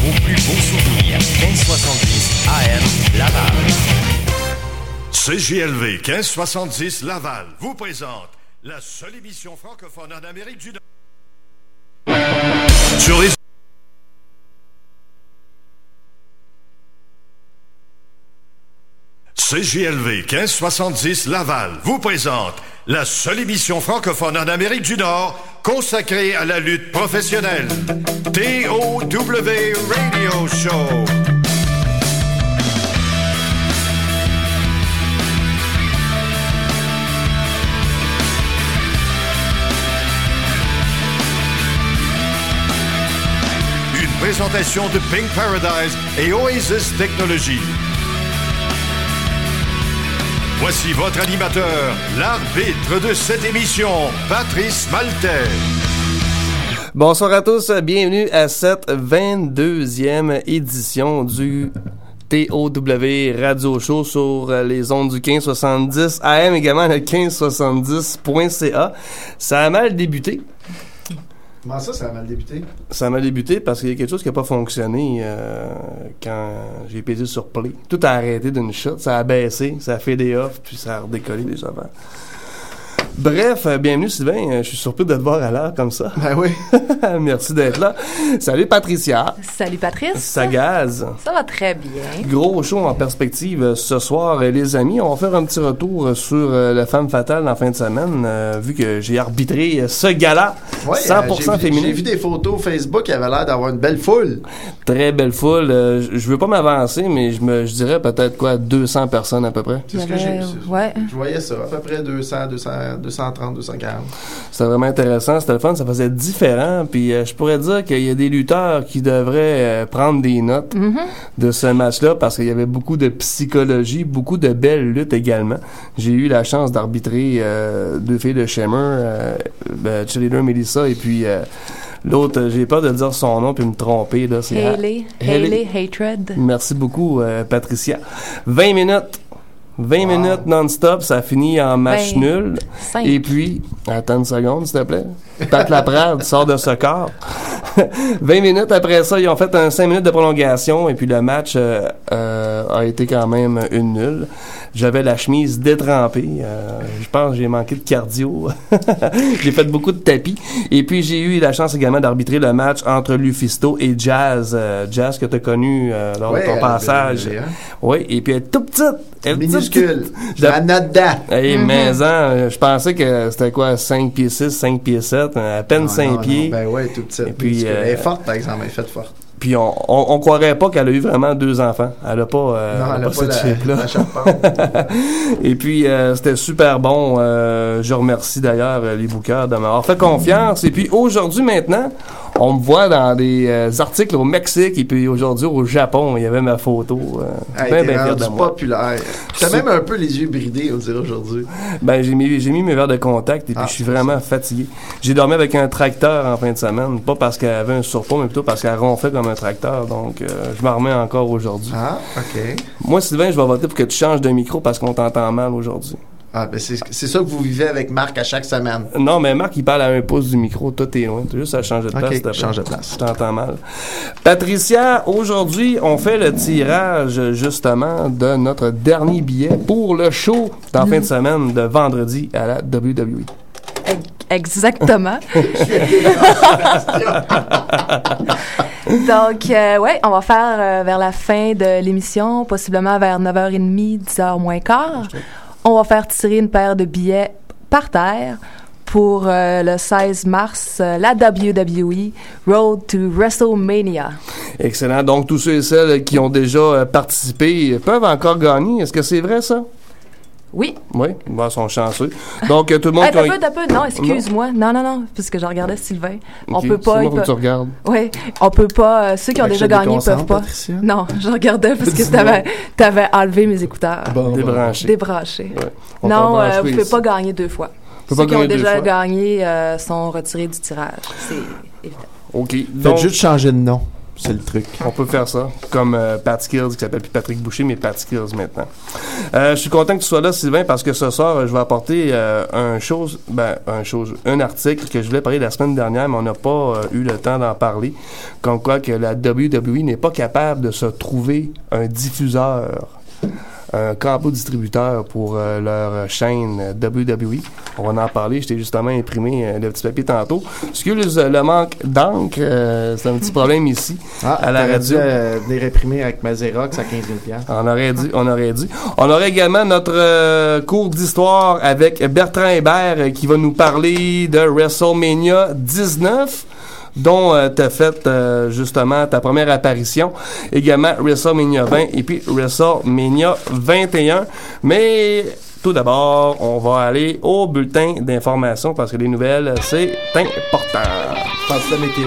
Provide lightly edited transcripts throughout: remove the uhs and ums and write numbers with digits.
vos plus beaux souvenirs. 1570 AM Laval. CJLV 1570 Laval vous présente la seule émission francophone en Amérique du Nord. Sur les CJLV 1570 Laval vous présente la seule émission francophone en Amérique du Nord consacrée à la lutte professionnelle. TOW Radio Show. Une présentation de Pink Paradise et Oasis Technologies. Voici votre animateur, l'arbitre de cette émission, Patrice Maltais. Bonsoir à tous, bienvenue à cette 22e édition du TOW Radio Show sur les ondes du 1570 AM, également le 1570.ca. Ça a mal débuté. Comment ça a mal débuté? Ça a mal débuté parce qu'il y a quelque chose qui n'a pas fonctionné quand j'ai pesé sur play. Tout a arrêté d'une shot, ça a baissé, ça a fait des off, puis ça a redécollé des affaires. Bref, bienvenue Sylvain, je suis surpris de te voir à l'heure comme ça. Ben oui. Merci d'être là. Salut Patricia. Salut Patrice. Ça gaze. Ça va très bien. Gros show en perspective ce soir, les amis. On va faire un petit retour sur la femme fatale en fin de semaine, vu que j'ai arbitré ce gala 100% féminin. J'ai vu des photos Facebook, il avait l'air d'avoir une belle foule. Très belle foule. Je veux pas m'avancer, mais je dirais peut-être 200 personnes à peu près. C'est ce que j'ai vu. Ouais. Je voyais ça, à peu près 230, 240. C'était vraiment intéressant, c'était le fun, ça faisait différent, puis je pourrais dire qu'il y a des lutteurs qui devraient prendre des notes de ce match-là, parce qu'il y avait beaucoup de psychologie, beaucoup de belles luttes également. J'ai eu la chance d'arbitrer deux filles de Shimmer, Cheerleader Melissa, et puis l'autre, j'ai peur de dire son nom puis me tromper, là. C'est Hayley Hatred. Merci beaucoup, Patricia. 20 minutes non-stop, ça finit en match nul. 5. Et puis, attends une seconde, s'il te plaît. Pat Laprade sort de ce corps. 20 minutes après ça, ils ont fait un 5 minutes de prolongation et puis le match a été quand même une nulle. J'avais la chemise détrempée. Je pense que j'ai manqué de cardio. J'ai fait beaucoup de tapis. Et puis, j'ai eu la chance également d'arbitrer le match entre Lufisto et Jazz. Jazz que tu as connu lors de ton passage. Oui, et puis elle est tout petite. Elle est minuscule. Anada. Hey, maison, je pensais que c'était 5 pieds 6, 5 pieds 7, à peine 5 pieds. Ben ouais, tout petite. Et puis, elle est forte, par exemple, elle est faite forte. Puis on croirait pas qu'elle a eu vraiment 2 enfants. Elle a pas cette shape-là. Et puis c'était super bon. Je remercie d'ailleurs les bookers de m'avoir fait confiance. Et puis aujourd'hui maintenant, on me voit dans des articles au Mexique et puis aujourd'hui au Japon. Il y avait ma photo. T'es rendu populaire. T'as même un peu les yeux bridés, on dirait aujourd'hui. Ben j'ai mis mes verres de contact et puis je suis vraiment fatigué. J'ai dormi avec un tracteur en fin de semaine. Pas parce qu'elle avait un surpoids, mais plutôt parce qu'elle ronflait comme un tracteur. Donc je m'en remets encore aujourd'hui. Ah, OK. Moi, Sylvain, je vais voter pour que tu changes de micro parce qu'on t'entend mal aujourd'hui. Ah, ben c'est ça que vous vivez avec Marc à chaque semaine. Non, mais Marc, il parle à 1 pouce du micro. Toi, t'es loin. T'as juste à changer de place. OK, change de place. Je t'entends mal. Patricia, aujourd'hui, on fait le tirage, justement, de notre dernier billet pour le show en fin de semaine de vendredi à la WWE. Exactement. Donc, on va faire vers la fin de l'émission, possiblement vers 9h30, 10h moins quart. On va faire tirer une paire de billets par terre pour le 16 mars, la WWE Road to WrestleMania. Excellent. Donc, tous ceux et celles qui ont déjà participé peuvent encore gagner. Est-ce que c'est vrai, ça? Oui. Oui, ils sont chanceux. Donc, tout le monde... T'as peu. Non, excuse-moi. Non, parce que je regardais Sylvain. Okay. On peut pas... C'est moi que tu regardes. Oui, on peut pas... Ceux qui ont déjà gagné peuvent pas... Patricia? Non, je regardais parce que t'avais enlevé mes écouteurs. Débranché. Ouais. Non, vous pouvez pas gagner 2 fois. Ceux qui ont déjà gagné sont retirés du tirage. C'est évident. OK. Faites juste changer de nom. c'est le truc. On peut faire ça, comme Pat Skills, qui s'appelle plus Patrick Boucher, mais Pat Skills maintenant. Je suis content que tu sois là, Sylvain, parce que ce soir, je vais apporter un article que je voulais parler la semaine dernière, mais on n'a pas eu le temps d'en parler, comme quoi que la WWE n'est pas capable de se trouver un diffuseur, un câble distributeur pour leur chaîne WWE. On va en parler. Je t'ai justement imprimé le petit papier tantôt. Excuse le manque d'encre. C'est un petit problème ici à la radio. Venir imprimer avec ma Xerox à 15 000 $. On aurait dû. On aurait également notre cours d'histoire avec Bertrand Hébert qui va nous parler de WrestleMania 19. Dont t'as fait justement ta première apparition, également WrestleMania 20 et puis WrestleMania 21. Mais tout d'abord, on va aller au bulletin d'information parce que les nouvelles, c'est important. Je pense que la météo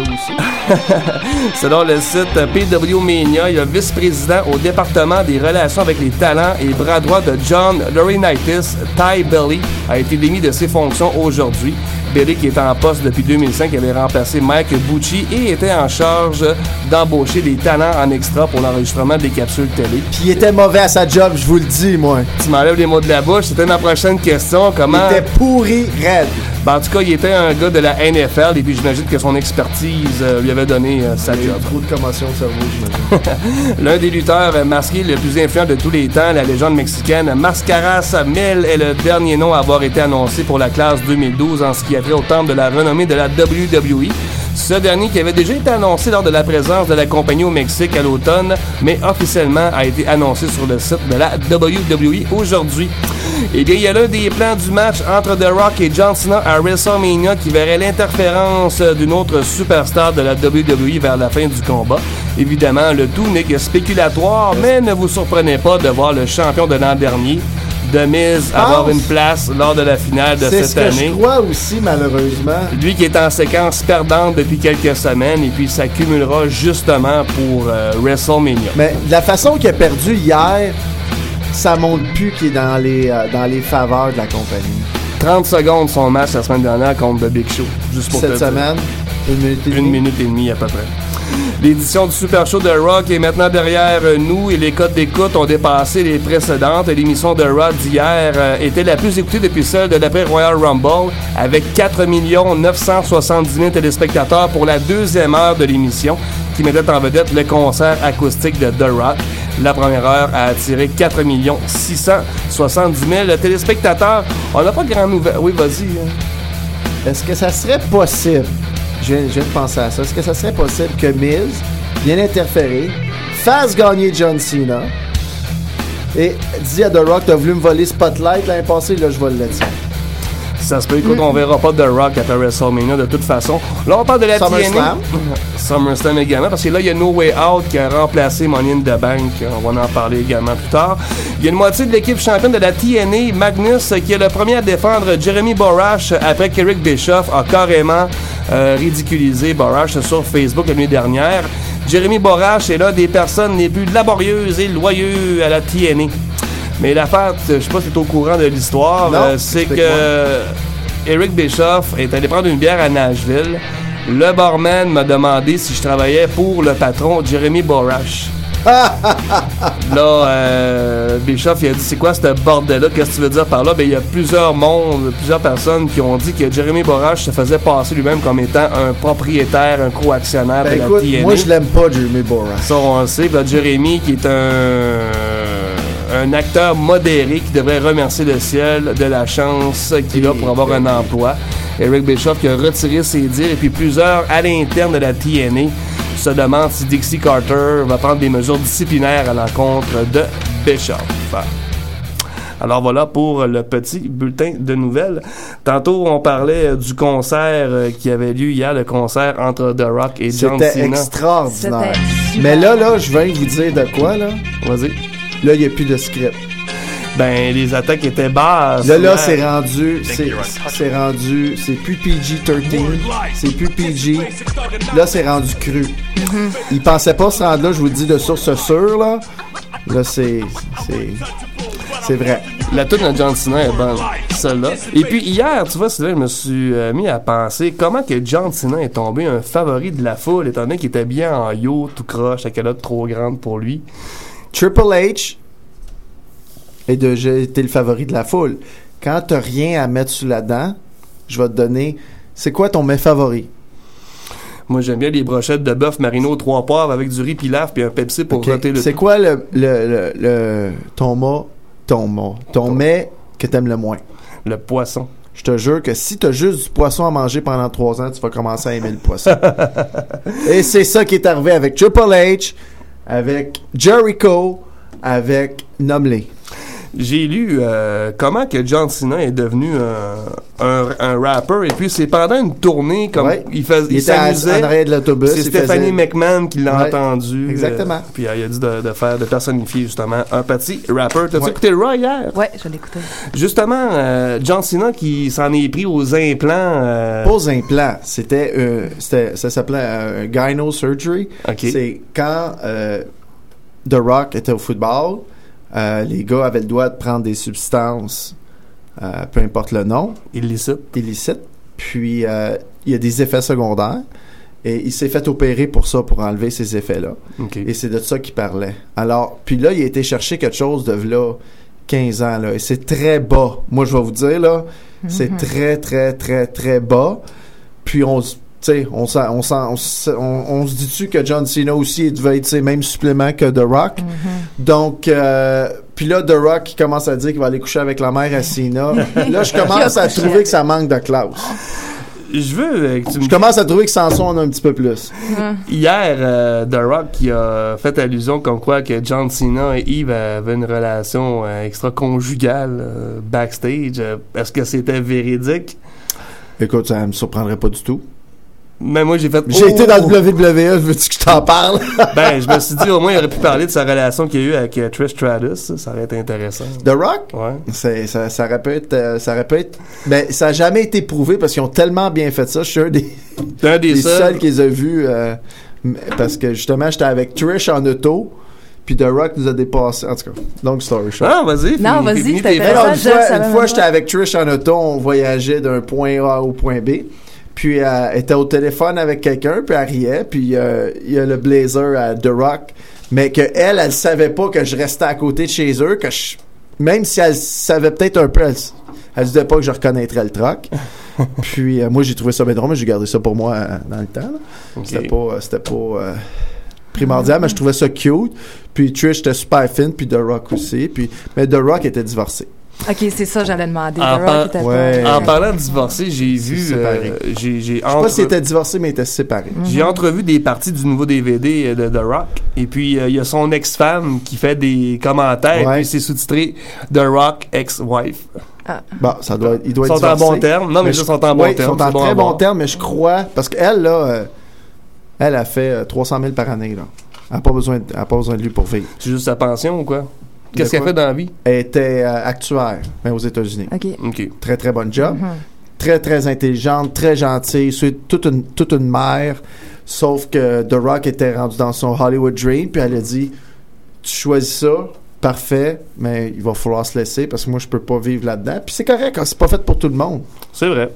aussi. Selon le site PW Mania, il y a vice-président au département des relations avec les talents et bras droit de John Laurinaitis, Ty Belly, a été démis de ses fonctions aujourd'hui. Belly, qui était en poste depuis 2005, avait remplacé Mike Bucci et était en charge d'embaucher des talents en extra pour l'enregistrement des capsules télé. Puis il était mauvais à sa job, je vous le dis, moi. Tu m'enlèves les mots de la bouche. C'était ma prochaine question. Comment... Il était pourri raide. Ben, en tout cas, il était un gars de la NFL et puis j'imagine que son expertise lui avait donné sa job. Trop de commotion au cerveau, j'imagine. L'un des lutteurs masqués le plus influent de tous les temps, la légende mexicaine Mascaras Mil, est le dernier nom à avoir été annoncé pour la classe 2012 en ce qui a trait au temple de la renommée de la WWE. Ce dernier qui avait déjà été annoncé lors de la présence de la compagnie au Mexique à l'automne, mais officiellement a été annoncé sur le site de la WWE aujourd'hui. Eh bien, il y a l'un des plans du match entre The Rock et John Cena à WrestleMania qui verrait l'interférence d'une autre superstar de la WWE vers la fin du combat. Évidemment, le tout n'est que spéculatoire, mais ne vous surprenez pas de voir le champion de l'an dernier, The Miz, avoir une place lors de la finale de cette année. C'est ce que je crois aussi, malheureusement. Lui qui est en séquence perdante depuis quelques semaines et puis s'accumulera justement pour WrestleMania. Mais de la façon qu'il a perdu hier, ça montre plus qu'il est dans les faveurs de la compagnie. 30 secondes son match la semaine dernière contre The Big Show. Juste pour cette semaine, 1 minute et demie à peu près. L'édition du Super Show de Rock est maintenant derrière nous et les codes d'écoute ont dépassé les précédentes. L'émission de Rock d'hier était la plus écoutée depuis celle de l'après Royal Rumble avec 4 970 000 téléspectateurs pour la deuxième heure de l'émission qui mettait en vedette le concert acoustique de The Rock. La première heure a attiré 4 670 000 téléspectateurs. On n'a pas grand nouvelle. Oui, vas-y. Est-ce que ça serait possible? Je viens de penser à ça. Est-ce que ça serait possible que Miz vienne interférer, fasse gagner John Cena et dit à The Rock, t'as voulu me voler Spotlight l'année passée, là je vais le laisser. Ça se peut, écoute, on verra pas The Rock après WrestleMania de toute façon. Là, on parle de la TNA. SummerSlam également, parce que là, il y a No Way Out qui a remplacé Money in the Bank. On va en parler également plus tard. Il y a une moitié de l'équipe championne de la TNA, Magnus, qui est le premier à défendre Jeremy Borash après qu'Eric Bischoff a carrément ridiculisé Borash sur Facebook la nuit dernière. Jeremy Borash est l'un des personnes les plus laborieuses et loyeuses à la TNA. Mais l'affaire, je sais pas si tu es au courant de l'histoire, c'est que Eric Bischoff est allé prendre une bière à Nashville. Le barman m'a demandé si je travaillais pour le patron Jeremy Borash. Là, Bischoff, il a dit, c'est quoi ce bordel-là? Qu'est-ce que tu veux dire par là? Ben, il y a plusieurs personnes qui ont dit que Jeremy Borash se faisait passer lui-même comme étant un propriétaire, un co-actionnaire de la TNA. Moi, je l'aime pas, Jeremy Borash. Ça, on le sait. Ben, Jeremy, qui est un acteur modéré qui devrait remercier le ciel de la chance qu'il a pour avoir un emploi. Eric Bischoff qui a retiré ses dires et puis plusieurs à l'interne de la TNA se demandent si Dixie Carter va prendre des mesures disciplinaires à l'encontre de Bischoff. Alors voilà pour le petit bulletin de nouvelles. Tantôt, on parlait du concert qui avait lieu hier, le concert entre The Rock et John Cena. C'était extraordinaire. Mais là, je viens de vous dire de quoi, là? Vas-y. Là, il n'y a plus de script. Ben, les attaques étaient basses. Là, c'est rendu, c'est plus PG-13, c'est plus PG. Là, c'est rendu cru. Ils pensaient pas se rendre là, je vous le dis de source sûre, là. Là, c'est vrai. La tune de John Cena est bonne, celle-là. Et puis hier, tu vois, Sylvain, je me suis mis à penser comment que John Cena est tombé un favori de la foule, étant donné qu'il était bien en yo, tout croche, la calotte trop grande pour lui. Triple H est déjà été le favori de la foule. Quand t'as rien à mettre sous la dent, je vais te donner... C'est quoi ton mets favori? Moi, j'aime bien les brochettes de bœuf marino 3 poivres avec du riz pilaf puis un Pepsi pour roter le... C'est quoi ton mets que t'aimes le moins? Le poisson. Je te jure que si t'as juste du poisson à manger pendant 3 ans, tu vas commencer à aimer le poisson. Et c'est ça qui est arrivé avec Triple H, avec Jericho, avec Nomley. J'ai lu comment que John Cena est devenu un rapper, et puis c'est pendant une tournée, comme il s'amusait. En arrière de l'autobus. C'est Stephanie McMahon qui l'a entendu. Exactement. Puis il a dit de personnifier justement un petit rapper. T'as-tu écouté le Raw hier? Ouais, je l'ai écouté. Justement, John Cena qui s'en est pris aux implants. Pas aux implants, ça s'appelait gyno surgery. Okay. C'est quand The Rock était au football. Les gars avaient le droit de prendre des substances, peu importe le nom. Illicite. Puis, il y a des effets secondaires. Et il s'est fait opérer pour ça, pour enlever ces effets-là. Okay. Et c'est de ça qu'il parlait. Alors, puis là, il a été chercher quelque chose de là, 15 ans, là. Et c'est très bas. Moi, je vais vous dire, là, c'est très, très, très, très bas. Puis, on se dit-tu que John Cena aussi devait être ses mêmes suppléments que The Rock? Donc, puis là, The Rock qui commence à dire qu'il va aller coucher avec la mère à Cena. Là, je commence à trouver que ça manque de classe. Je commence à trouver que Samson en a un petit peu plus. Hier, The Rock qui a fait allusion comme quoi que John Cena et Eve avaient une relation extra-conjugale backstage. Est-ce que c'était véridique? Écoute, ça me surprendrait pas du tout. Mais moi, j'ai été dans le WWE, veux-tu que je t'en parle? Ben, je me suis dit, au moins, il aurait pu parler de sa relation qu'il y a eu avec Trish Stratus. Ça aurait été intéressant. The Rock? Ouais. Ça aurait pu être... Ben, ça n'a jamais été prouvé parce qu'ils ont tellement bien fait ça. Je suis un des seuls qui les a vus. Parce que, justement, j'étais avec Trish en auto. Puis The Rock nous a dépassé. En tout cas, long story short. Ah, vas-y. C'était intéressant. Une fois, j'étais avec Trish en auto. On voyageait d'un point A au point B. Puis elle était au téléphone avec quelqu'un, puis elle riait, puis il y a le blazer à The Rock, mais elle savait pas que je restais à côté de chez eux, même si elle savait peut-être un peu, elle disait pas que je reconnaîtrais le truck. Puis moi j'ai trouvé ça bien drôle, mais j'ai gardé ça pour moi dans le temps. Okay. C'était pas primordial, mais je trouvais ça cute. Puis Trish était super fine, puis The Rock aussi. Mais The Rock était divorcé. OK, c'est ça, j'allais demander. En parlant de divorcé, j'ai vu... Je sais pas s'il était divorcé, mais il était séparé. J'ai entrevu des parties du nouveau DVD de The Rock. Et puis, il y a son ex-femme qui fait des commentaires. Et puis, c'est sous-titré The Rock ex-wife. Bon, il doit être divorcé. Ils sont en bon terme. Non, mais ils sont en bon terme. Ils sont en très bon terme, mais je crois... Parce qu'elle, là, elle a fait 300 000 par année, là. Elle n'a pas besoin de lui pour vivre. C'est juste sa pension ou quoi? Qu'est-ce qu'elle fait dans la vie? Elle était actuaire, mais aux États-Unis. OK. Très, très bonne job. Très, très intelligente, très gentille. C'est toute une mère. Sauf que The Rock était rendu dans son Hollywood Dream, puis elle a dit, tu choisis ça, parfait, mais il va falloir se laisser parce que moi, je peux pas vivre là-dedans. Puis c'est correct, c'est pas fait pour tout le monde. C'est vrai.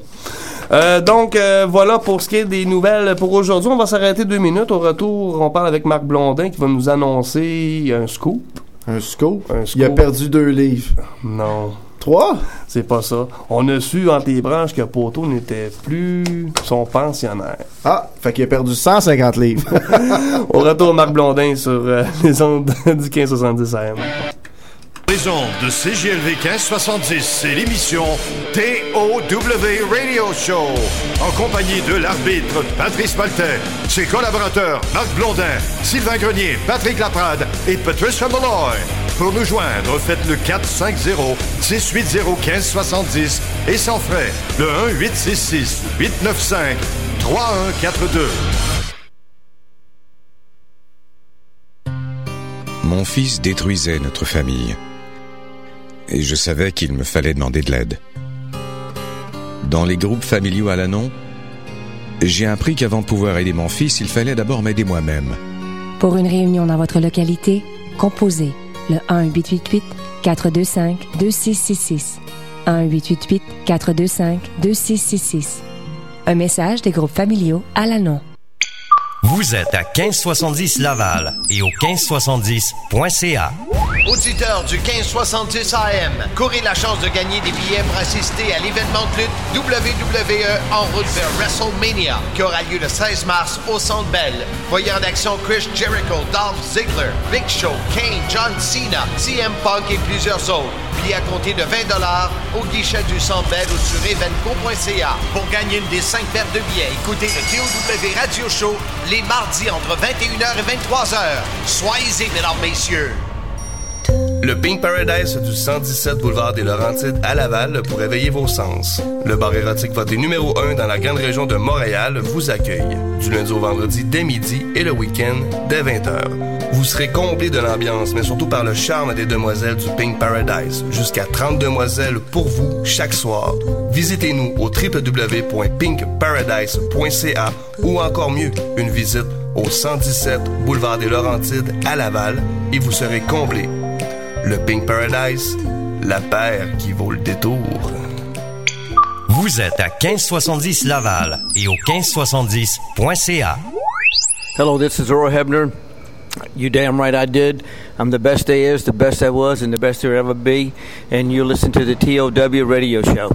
Donc, voilà pour ce qui est des nouvelles pour aujourd'hui. On va s'arrêter 2 minutes. Au retour, on parle avec Marc Blondin qui va nous annoncer un scoop. Un scoop? Il a perdu 2 livres. Non. 3? C'est pas ça. On a su entre les branches que Poteau n'était plus son pensionnaire. Ah, fait qu'il a perdu 150 livres. Au retour, Marc Blondin sur les ondes du 1570 AM. Les ondes de CJLV 1570, c'est l'émission TOW Radio Show. En compagnie de l'arbitre Patrice Maltais, ses collaborateurs Marc Blondin, Sylvain Grenier, Patrick Laprade et Patricia Malloy. Pour nous joindre, faites le 450-680-1570 et sans frais, le 1-866-895-3142. Mon fils détruisait notre famille. Et je savais qu'il me fallait demander de l'aide. Dans les groupes familiaux à l'Anon, j'ai appris qu'avant de pouvoir aider mon fils, il fallait d'abord m'aider moi-même. Pour une réunion dans votre localité, composez le 1-888-425-2666. 1-888-425-2666. Un message des groupes familiaux à Lannon. Vous êtes à 1570 Laval et au 1570.ca. Auditeurs du 1570 AM, courez la chance de gagner des billets pour assister à l'événement de lutte WWE en route vers WrestleMania, qui aura lieu le 16 mars au Centre Bell. Voyez en action Chris Jericho, Dolph Ziggler, Big Show, Kane, John Cena, CM Punk et plusieurs autres. Billets à compter de 20$ au guichet du Centre Bell ou sur evenco.ca. Pour gagner une des 5 paires de billets, écoutez le TOW Radio Show les mardis entre 21h et 23h. Soyez-y, mesdames, messieurs. Le Pink Paradise du 117 boulevard des Laurentides à Laval pour éveiller vos sens. Le bar érotique voté numéro 1 dans la grande région de Montréal vous accueille. Du lundi au vendredi dès midi et le week-end dès 20h. Vous serez comblé de l'ambiance, mais surtout par le charme des demoiselles du Pink Paradise. Jusqu'à 30 demoiselles pour vous chaque soir. Visitez-nous au www.pinkparadise.ca ou encore mieux, une visite au 117 boulevard des Laurentides à Laval et vous serez comblé. Le Pink Paradise, la paire qui vaut le détour. Vous êtes à 1570 Laval et au 1570.ca. Hello, this is Earl Hebner. You damn right I did. I'm the best there is, the best there was, and the best there ever be. And you listen to the TOW radio show.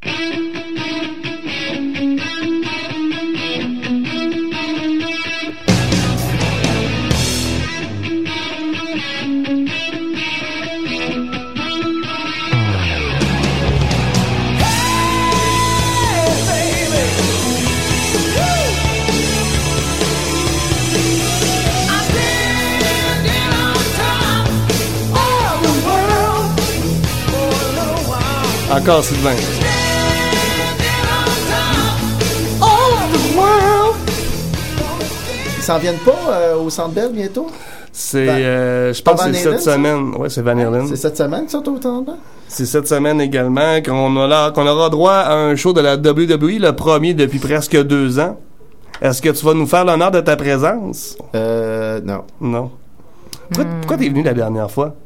Encore Sylvain. Ils s'en viennent pas au Centre Bell bientôt? C'est, je pense que c'est cette semaine. Oui, c'est Van Halen. C'est cette semaine qu'ils sont au Centre Bell? C'est cette semaine également qu'on aura droit à un show de la WWE, le premier depuis presque 2 ans. Est-ce que tu vas nous faire l'honneur de ta présence? Non. Non. Pourquoi t'es venu la dernière fois?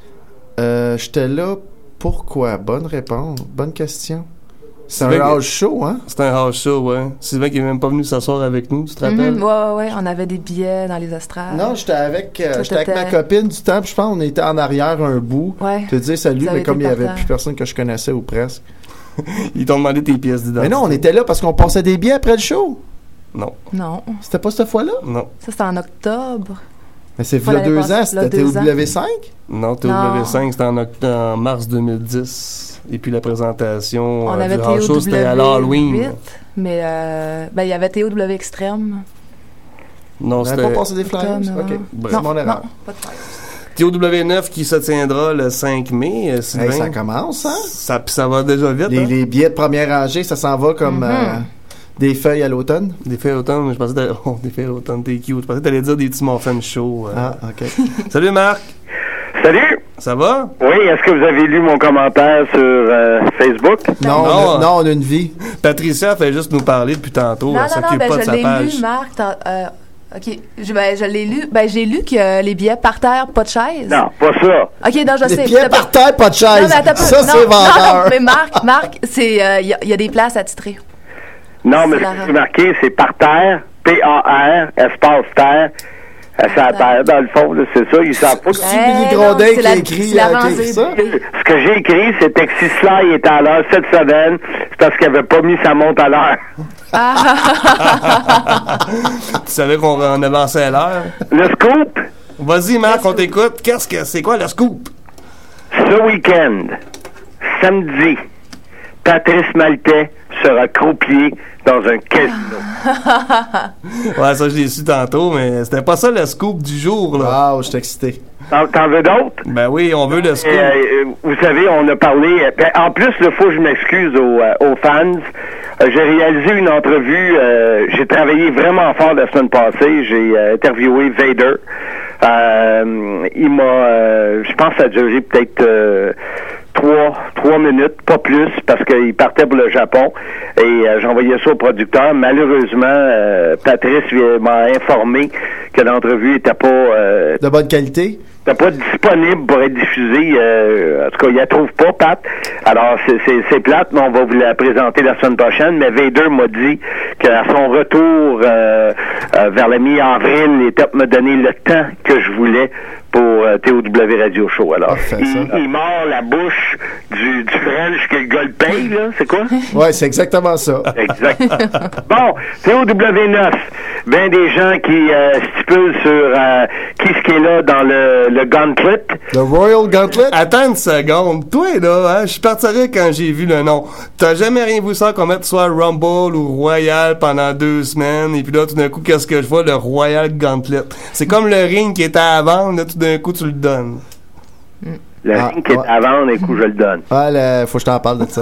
J'étais là. Pourquoi? Bonne réponse. Bonne question. C'est un house show, hein? C'est un house show, ouais. Sylvain qui est même pas venu s'asseoir avec nous, tu te rappelles? Ouais. On avait des billets dans les estrades. Non, j'étais avec ma copine du temps, puis je pense qu'on était en arrière un bout. Ouais. Je te disais salut, mais comme il y avait plus personne que je connaissais ou presque. Ils t'ont demandé tes pièces d'identité. Mais non, on était là parce qu'on passait des billets après le show. Non. C'était pas cette fois-là? Non. Ça, c'était en octobre. Mais c'est il y a 2 ans, c'était TW5? Non, TW5, c'était en mars 2010. Et puis la présentation on avait du house show, c'était à l'Halloween. 8, mais il y avait TOW Extrême. Non, c'était... On n'avait pas passé des flyers? OK, c'est mon erreur. Non, pas de flyers. TOW9 qui se tiendra le 5 mai, Sylvain. Hey, ça commence, hein? Ça va déjà vite, les billets de première rangée, ça s'en va comme... Des feuilles à l'automne? Des feuilles à l'automne, mais je pensais des feuilles à l'automne, t'es cute. Je pensais que t'allais dire des petits muffins chauds. Ah, OK. Salut Marc! Salut! Ça va? Oui, est-ce que vous avez lu mon commentaire sur Facebook? Non, on a une vie. Patricia fait juste nous parler depuis tantôt. Elle s'occupe pas de sa page. Je l'ai lu, Marc. OK. Je l'ai lu. J'ai lu que les billets par terre, pas de chaise. Non, pas ça. OK, non, je sais. Les billets par terre, pas de chaise. Non, mais ça, c'est vendeur. Non, mais Marc, c'est, y a des places attitrées. Non, mais c'est marqué, c'est par terre, P-A-R, espace terre. C'est à terre, dans le fond, là, c'est ça. Ils savent pas. C'est Billy Grondin qui a écrit ça. Ce que j'ai écrit, c'était que si Sly était à l'heure cette semaine, c'est parce qu'il avait pas mis sa montre à l'heure. Tu savais qu'on avançait à l'heure? Le scoop? Vas-y, Marc, on t'écoute. C'est quoi le scoop? Ce week-end, samedi, Patrice Maltais sera croupier dans un casino. Ouais, ça, je l'ai su tantôt, mais c'était pas ça le scoop du jour, là. Wow, je suis excité. T'en veux d'autres? Ben oui, on veut le scoop. Vous savez, on a parlé... en plus, il faut que je m'excuse aux fans. J'ai réalisé une entrevue. J'ai travaillé vraiment fort la semaine passée. J'ai interviewé Vader. Il m'a... je pense que ça a duré peut-être... 3 minutes, pas plus, parce qu'il partait pour le Japon et j'envoyais ça au producteur. Malheureusement, Patrice m'a informé que l'entrevue était pas... de bonne qualité? c'est pas disponible pour être diffusé. En tout cas, il la trouve pas, Pat. Alors, c'est plate, mais on va vous la présenter la semaine prochaine. Mais Vader m'a dit qu'à son retour vers la mi-avril, il était me donner le temps que je voulais pour TOW Radio Show. Alors, il mord la bouche du French que le gars le paye, là. C'est quoi? Ouais, c'est exactement ça. Exact. Bon, TOW9. Ben des gens qui stipulent sur qui est là dans le Gauntlet. Le Royal Gauntlet? Attends une seconde. Toi, là, hein, je suis parti quand j'ai vu le nom. T'as jamais rien vu ça qu'on mette soit Rumble ou Royal pendant 2 semaines, et puis là, tout d'un coup, qu'est-ce que je vois? Le Royal Gauntlet. C'est comme le ring qui était à vendre, là, tout d'un coup, tu le donnes. Le ring qui est à vendre, et coup, je le donne. Ouais, faut que je t'en parle de ça.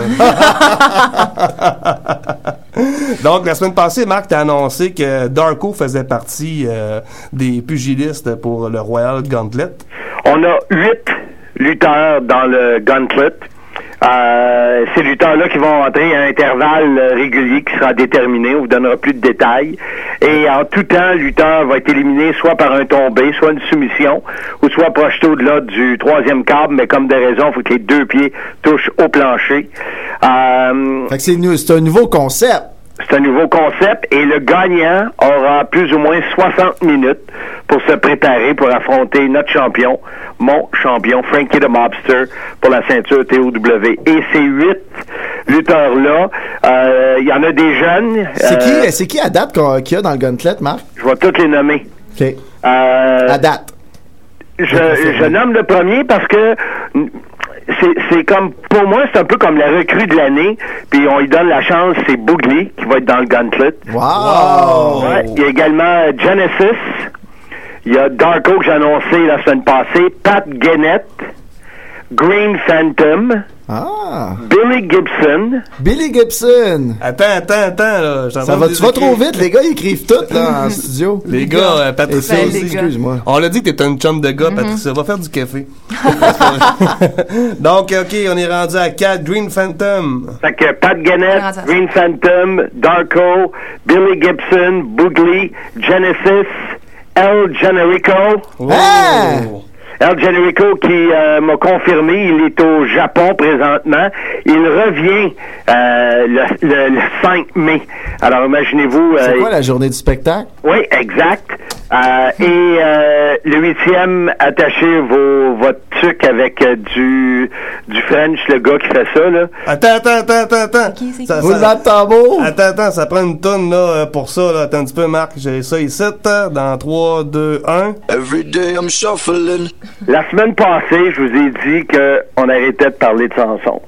Donc, la semaine passée, Marc, t'as annoncé que Darko faisait partie des pugilistes pour le Royal Gauntlet. On a 8 lutteurs dans le Gauntlet. Ces lutteurs-là qui vont entrer à un intervalle régulier qui sera déterminé. On vous donnera plus de détails. Et en tout temps, le lutteur va être éliminé soit par un tombé, soit une soumission, ou soit projeté au-delà du 3e câble, mais comme des raisons, il faut que les 2 pieds touchent au plancher. Fait que c'est un nouveau concept. C'est un nouveau concept et le gagnant aura plus ou moins 60 minutes pour se préparer pour affronter notre champion, mon champion, Frankie the Mobster, pour la ceinture TOW. Et ces 8 lutteurs-là, il y en a des jeunes. C'est qui à date qu'il y a dans le Gauntlet, Marc? Je vais toutes les nommer. OK. À date. Je nomme le premier parce que c'est comme, pour moi, c'est un peu comme la recrue de l'année, puis on lui donne la chance, c'est Boogly, qui va être dans le Gauntlet. Wow! Ouais, il y a également Genesis, il y a Darko que j'ai annoncé la semaine passée, Pat Gennett, Green Phantom, Billy Gibson. Billy Gibson! Attends, là. Tu vas trop vite, les gars, ils écrivent tout, là, en studio. Les gars, Patricia aussi, excuse-moi. On l'a dit que t'es un chum de gars, Patricia. Va faire du café. Donc, OK, on est rendu à 4. Green Phantom. Fait que Pat Gennett, Green Phantom, Darko, Billy Gibson, Boogly, Genesis, El Generico. Oh. El Generico qui m'a confirmé, il est au Japon présentement. Il revient le 5 mai. Alors imaginez-vous... C'est quoi la journée du spectacle? Oui, exact. Et le 8e, attachez votre tuque avec du French, le gars qui fait ça, là. Attends. Vous le tambour? Attends, ça prend une tonne, là, pour ça, là. Attends un petit peu, Marc. J'ai ça ici, dans 3, 2, 1. Every day I'm shuffling. La semaine passée, je vous ai dit qu'on arrêtait de parler de Samson.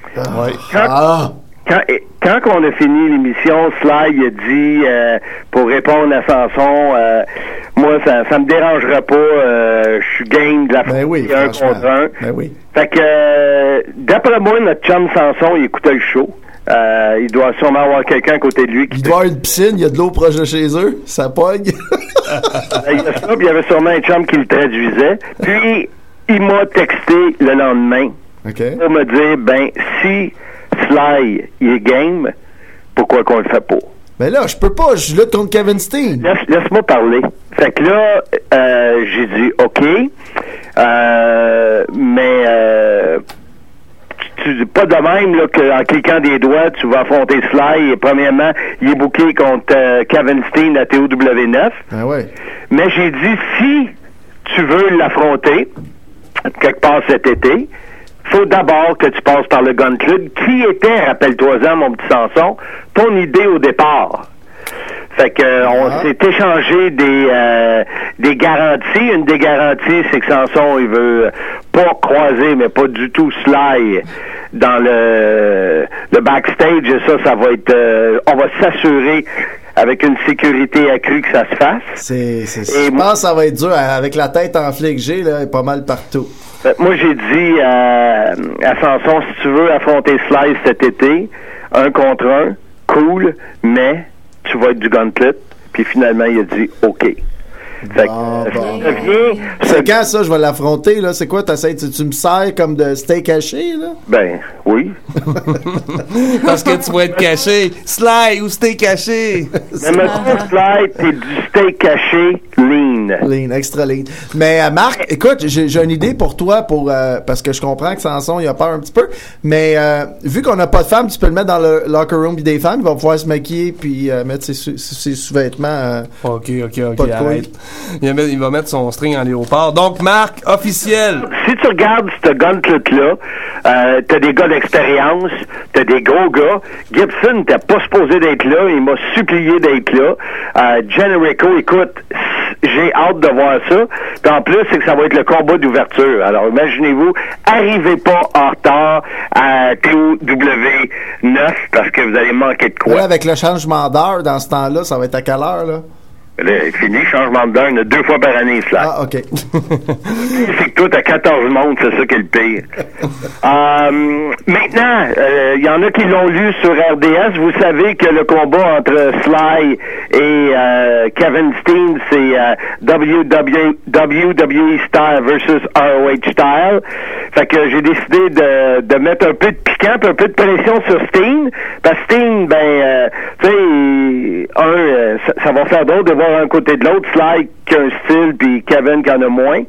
Quand on a fini l'émission, Sly a dit, pour répondre à Samson, moi, ça me dérangera pas, je suis game de la un contre un. Ben oui. Fait que, d'après moi, notre chum Samson, il écoutait le show. Il doit sûrement avoir quelqu'un à côté de lui. Il doit avoir une piscine, il y a de l'eau proche de chez eux, ça pogne. Il y a ça, puis il y avait sûrement un chum qui le traduisait. Puis, il m'a texté le lendemain pour me dire, si Sly, il est game, pourquoi qu'on le fait pas? Ben là, je peux pas, je lutte contre Kevin Steen. Laisse-moi parler. Fait que là, j'ai dit, OK, mais pas de même là, qu'en cliquant des doigts, tu vas affronter Sly. Et premièrement, il est booké contre Kevin Steen à TOW9. Ah ouais. Mais j'ai dit, si tu veux l'affronter, quelque part cet été, faut d'abord que tu passes par le Gauntlet. Qui était, rappelle-toi-en, mon petit Samson, ton idée au départ? Fait que on s'est échangé des garanties. Une des garanties, c'est que Samson, il veut pas croiser, mais pas du tout Sly dans le backstage. Et ça va être... on va s'assurer avec une sécurité accrue que ça se fasse. Je pense que ça va être dur. Avec la tête enflée que j'ai, là, pas mal partout. Moi, j'ai dit à Samson, si tu veux affronter Sly cet été, 1 contre 1, cool, mais tu vas être du Gauntlet. Puis finalement, il a dit OK. Fait que, c'est quand ça, je vais l'affronter, là? C'est quoi, tu me sers comme de steak haché, là? Ben, oui. Parce que tu vas être caché. Sly ou steak haché? Mais maintenant, Sly, c'est du steak haché lean. Lean, extra lean. Mais Marc, écoute, j'ai une idée pour toi, parce que je comprends que Samson, il a peur un petit peu, mais vu qu'on n'a pas de femme, tu peux le mettre dans le locker room des femmes, il va pouvoir se maquiller puis mettre ses sous-vêtements. OK, arrête. Il va mettre son string en léopard. Donc, Marc, officiel. Si tu regardes ce gauntlet-là, t'as des gars d'expérience, t'as des gros gars. Gibson n'était pas supposé d'être là, il m'a supplié d'être là. Generico, écoute, j'ai hâte de voir ça. Puis en plus, c'est que ça va être le combat d'ouverture. Alors, imaginez-vous, arrivez pas en retard à TOW9 parce que vous allez manquer de quoi. Là, avec le changement d'heure, dans ce temps-là, ça va être à quelle heure, là? Là, fini, changement d'heure, il y en a 2 fois par année, cela. Ah, OK. C'est que toi, t'as 14 mondes, c'est ça qui est le pire. Maintenant, il y en a qui l'ont lu sur RDS. Vous savez que le combat entre Sly et Kevin Steen, c'est WWE Style versus ROH Style. Fait que j'ai décidé de mettre un peu de piquant, un peu de pression sur Steen. Parce que Steen, tu sais, ça va faire drôle de voir un côté de l'autre, Sly qui a un style, puis Kevin qui en a moins.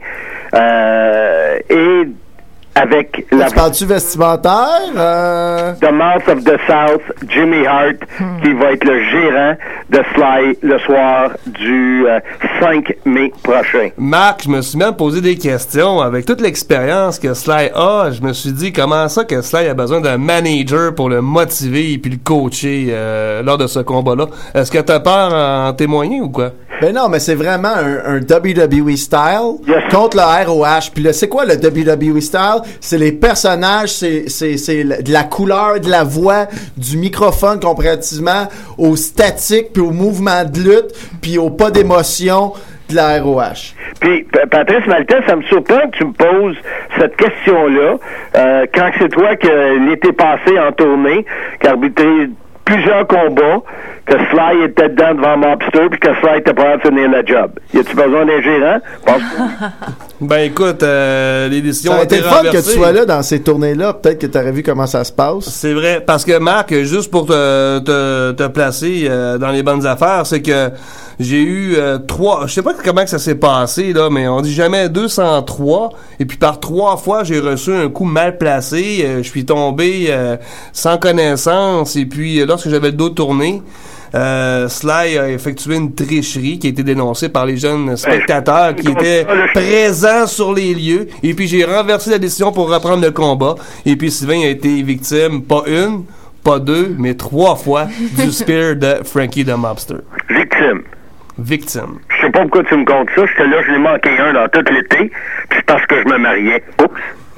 Et avec la... Tu parles-tu vestimentaire? The Mouth of the South, Jimmy Hart, qui va être le gérant de Sly le soir du 5 mai prochain. Marc, je me suis même posé des questions. Avec toute l'expérience que Sly a, je me suis dit comment ça que Sly a besoin d'un manager pour le motiver et puis le coacher lors de ce combat-là. Est-ce que t'as peur en témoigner ou quoi? Ben non, mais c'est vraiment un WWE style contre le ROH. Puis là, c'est quoi le WWE style? C'est les personnages, c'est de la couleur, de la voix, du microphone comparativement au statique, puis au mouvement de lutte, puis au pas d'émotion de la ROH. Puis, Patrice Maltais, ça me surprend que tu me poses cette question-là quand c'est toi que l'été passé en tournée, qu'arbitré plusieurs combats, que Sly était dedans devant Mobster, puis que Sly était pas à finir le job. Y a-tu besoin d'un gérant? Ben écoute, les décisions ont été renversées. Ça a été fun que tu sois là dans ces tournées-là. Peut-être que tu aurais vu comment ça se passe. C'est vrai. Parce que Marc, juste pour te placer dans les bonnes affaires, c'est que j'ai eu 3... Je sais pas comment que ça s'est passé, là, mais on dit jamais 203. Et puis par 3 fois, j'ai reçu un coup mal placé. Je suis tombé sans connaissance. Et puis lorsque j'avais le dos tourné, Sly a effectué une tricherie qui a été dénoncée par les jeunes spectateurs qui étaient présents sur les lieux. Et puis j'ai renversé la décision pour reprendre le combat. Et puis Sylvain a été victime, pas une, pas 2, mais 3 fois du spear de Frankie the Mobster. Victime. Je sais pas pourquoi tu me comptes ça. J'étais là, je l'ai manqué un dans tout l'été. Puis c'est parce que je me mariais. Oups.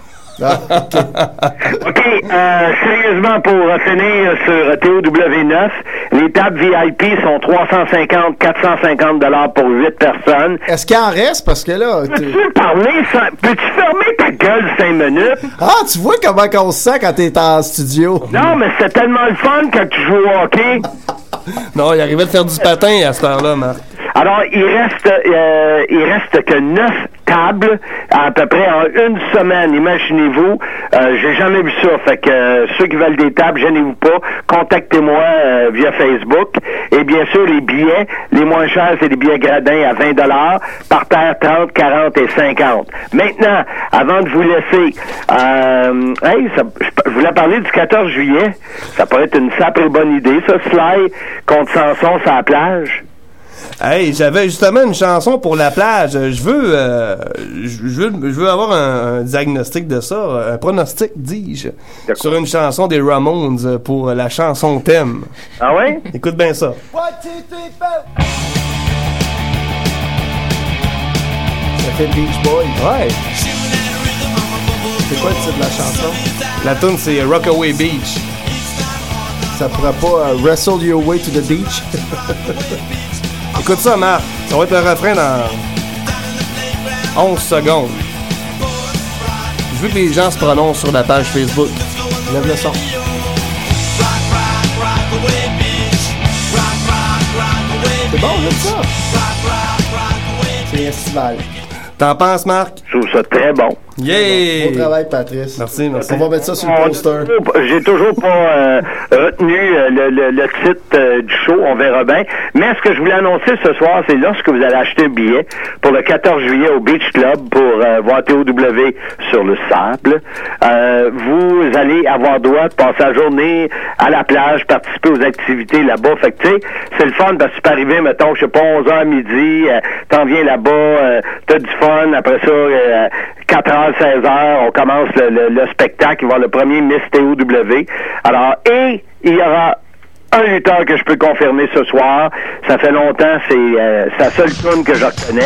OK, sérieusement, pour finir sur TOW9, les tables VIP sont 350, 450 $ pour 8 personnes. Est-ce qu'il en reste? Parce que là... Peux-tu parler? Peux-tu fermer ta gueule 5 minutes? Ah, tu vois comment on se sent quand t'es en studio. Non, mais c'est tellement le fun quand tu joues au hockey. Non, il arrivait de faire du patin à cette heure-là, Marc. Alors, il reste que 9 tables à peu près en une semaine. Imaginez-vous, j'ai jamais vu ça. Fait que ceux qui veulent des tables, gênez-vous pas, contactez-moi via Facebook. Et bien sûr, les billets, les moins chers, c'est des billets gradins à 20 $, par terre 30, 40 et 50. Maintenant, avant de vous laisser, je voulais parler du 14 juillet. Ça pourrait être une sacrée bonne idée, ça, Sly contre Samson sur la plage. Hey, j'avais justement une chanson pour la plage. Je veux avoir un diagnostic de ça, un pronostic, dis-je, sur une chanson des Ramones pour la chanson thème. Ah ouais? Écoute bien ça. 1, 2, 3, 4. Ça fait Beach Boy. Ouais. C'est quoi le titre de la chanson? La tune c'est Rockaway Beach. Ça pourrait pas Wrestle Your Way to the Beach? Écoute ça, Marc. Ça va être le refrain dans 11 secondes. Je veux que les gens se prononcent sur la page Facebook. Lève le son. C'est bon, lève ça. et estival. T'en penses, Marc? Je trouve ça très bon. Yeah! Bon travail, Patrice. Merci. On va mettre ça sur le poster. J'ai toujours pas retenu le titre du show, on verra bien. Mais ce que je voulais annoncer ce soir, c'est lorsque vous allez acheter un billet pour le 14 juillet au Beach Club pour voir TOW sur le sable, vous allez avoir droit de passer la journée à la plage, participer aux activités là-bas. Fait que tu sais, c'est le fun parce que tu peux arriver, mettons, je sais pas, 11h à midi, t'en viens là-bas, t'as du fun, après ça, 4h, 16h, on commence le spectacle, il va y avoir le premier Miss TOW. Alors, et il y aura un lutteur que je peux confirmer ce soir. Ça fait longtemps, c'est sa seule tune que je reconnais.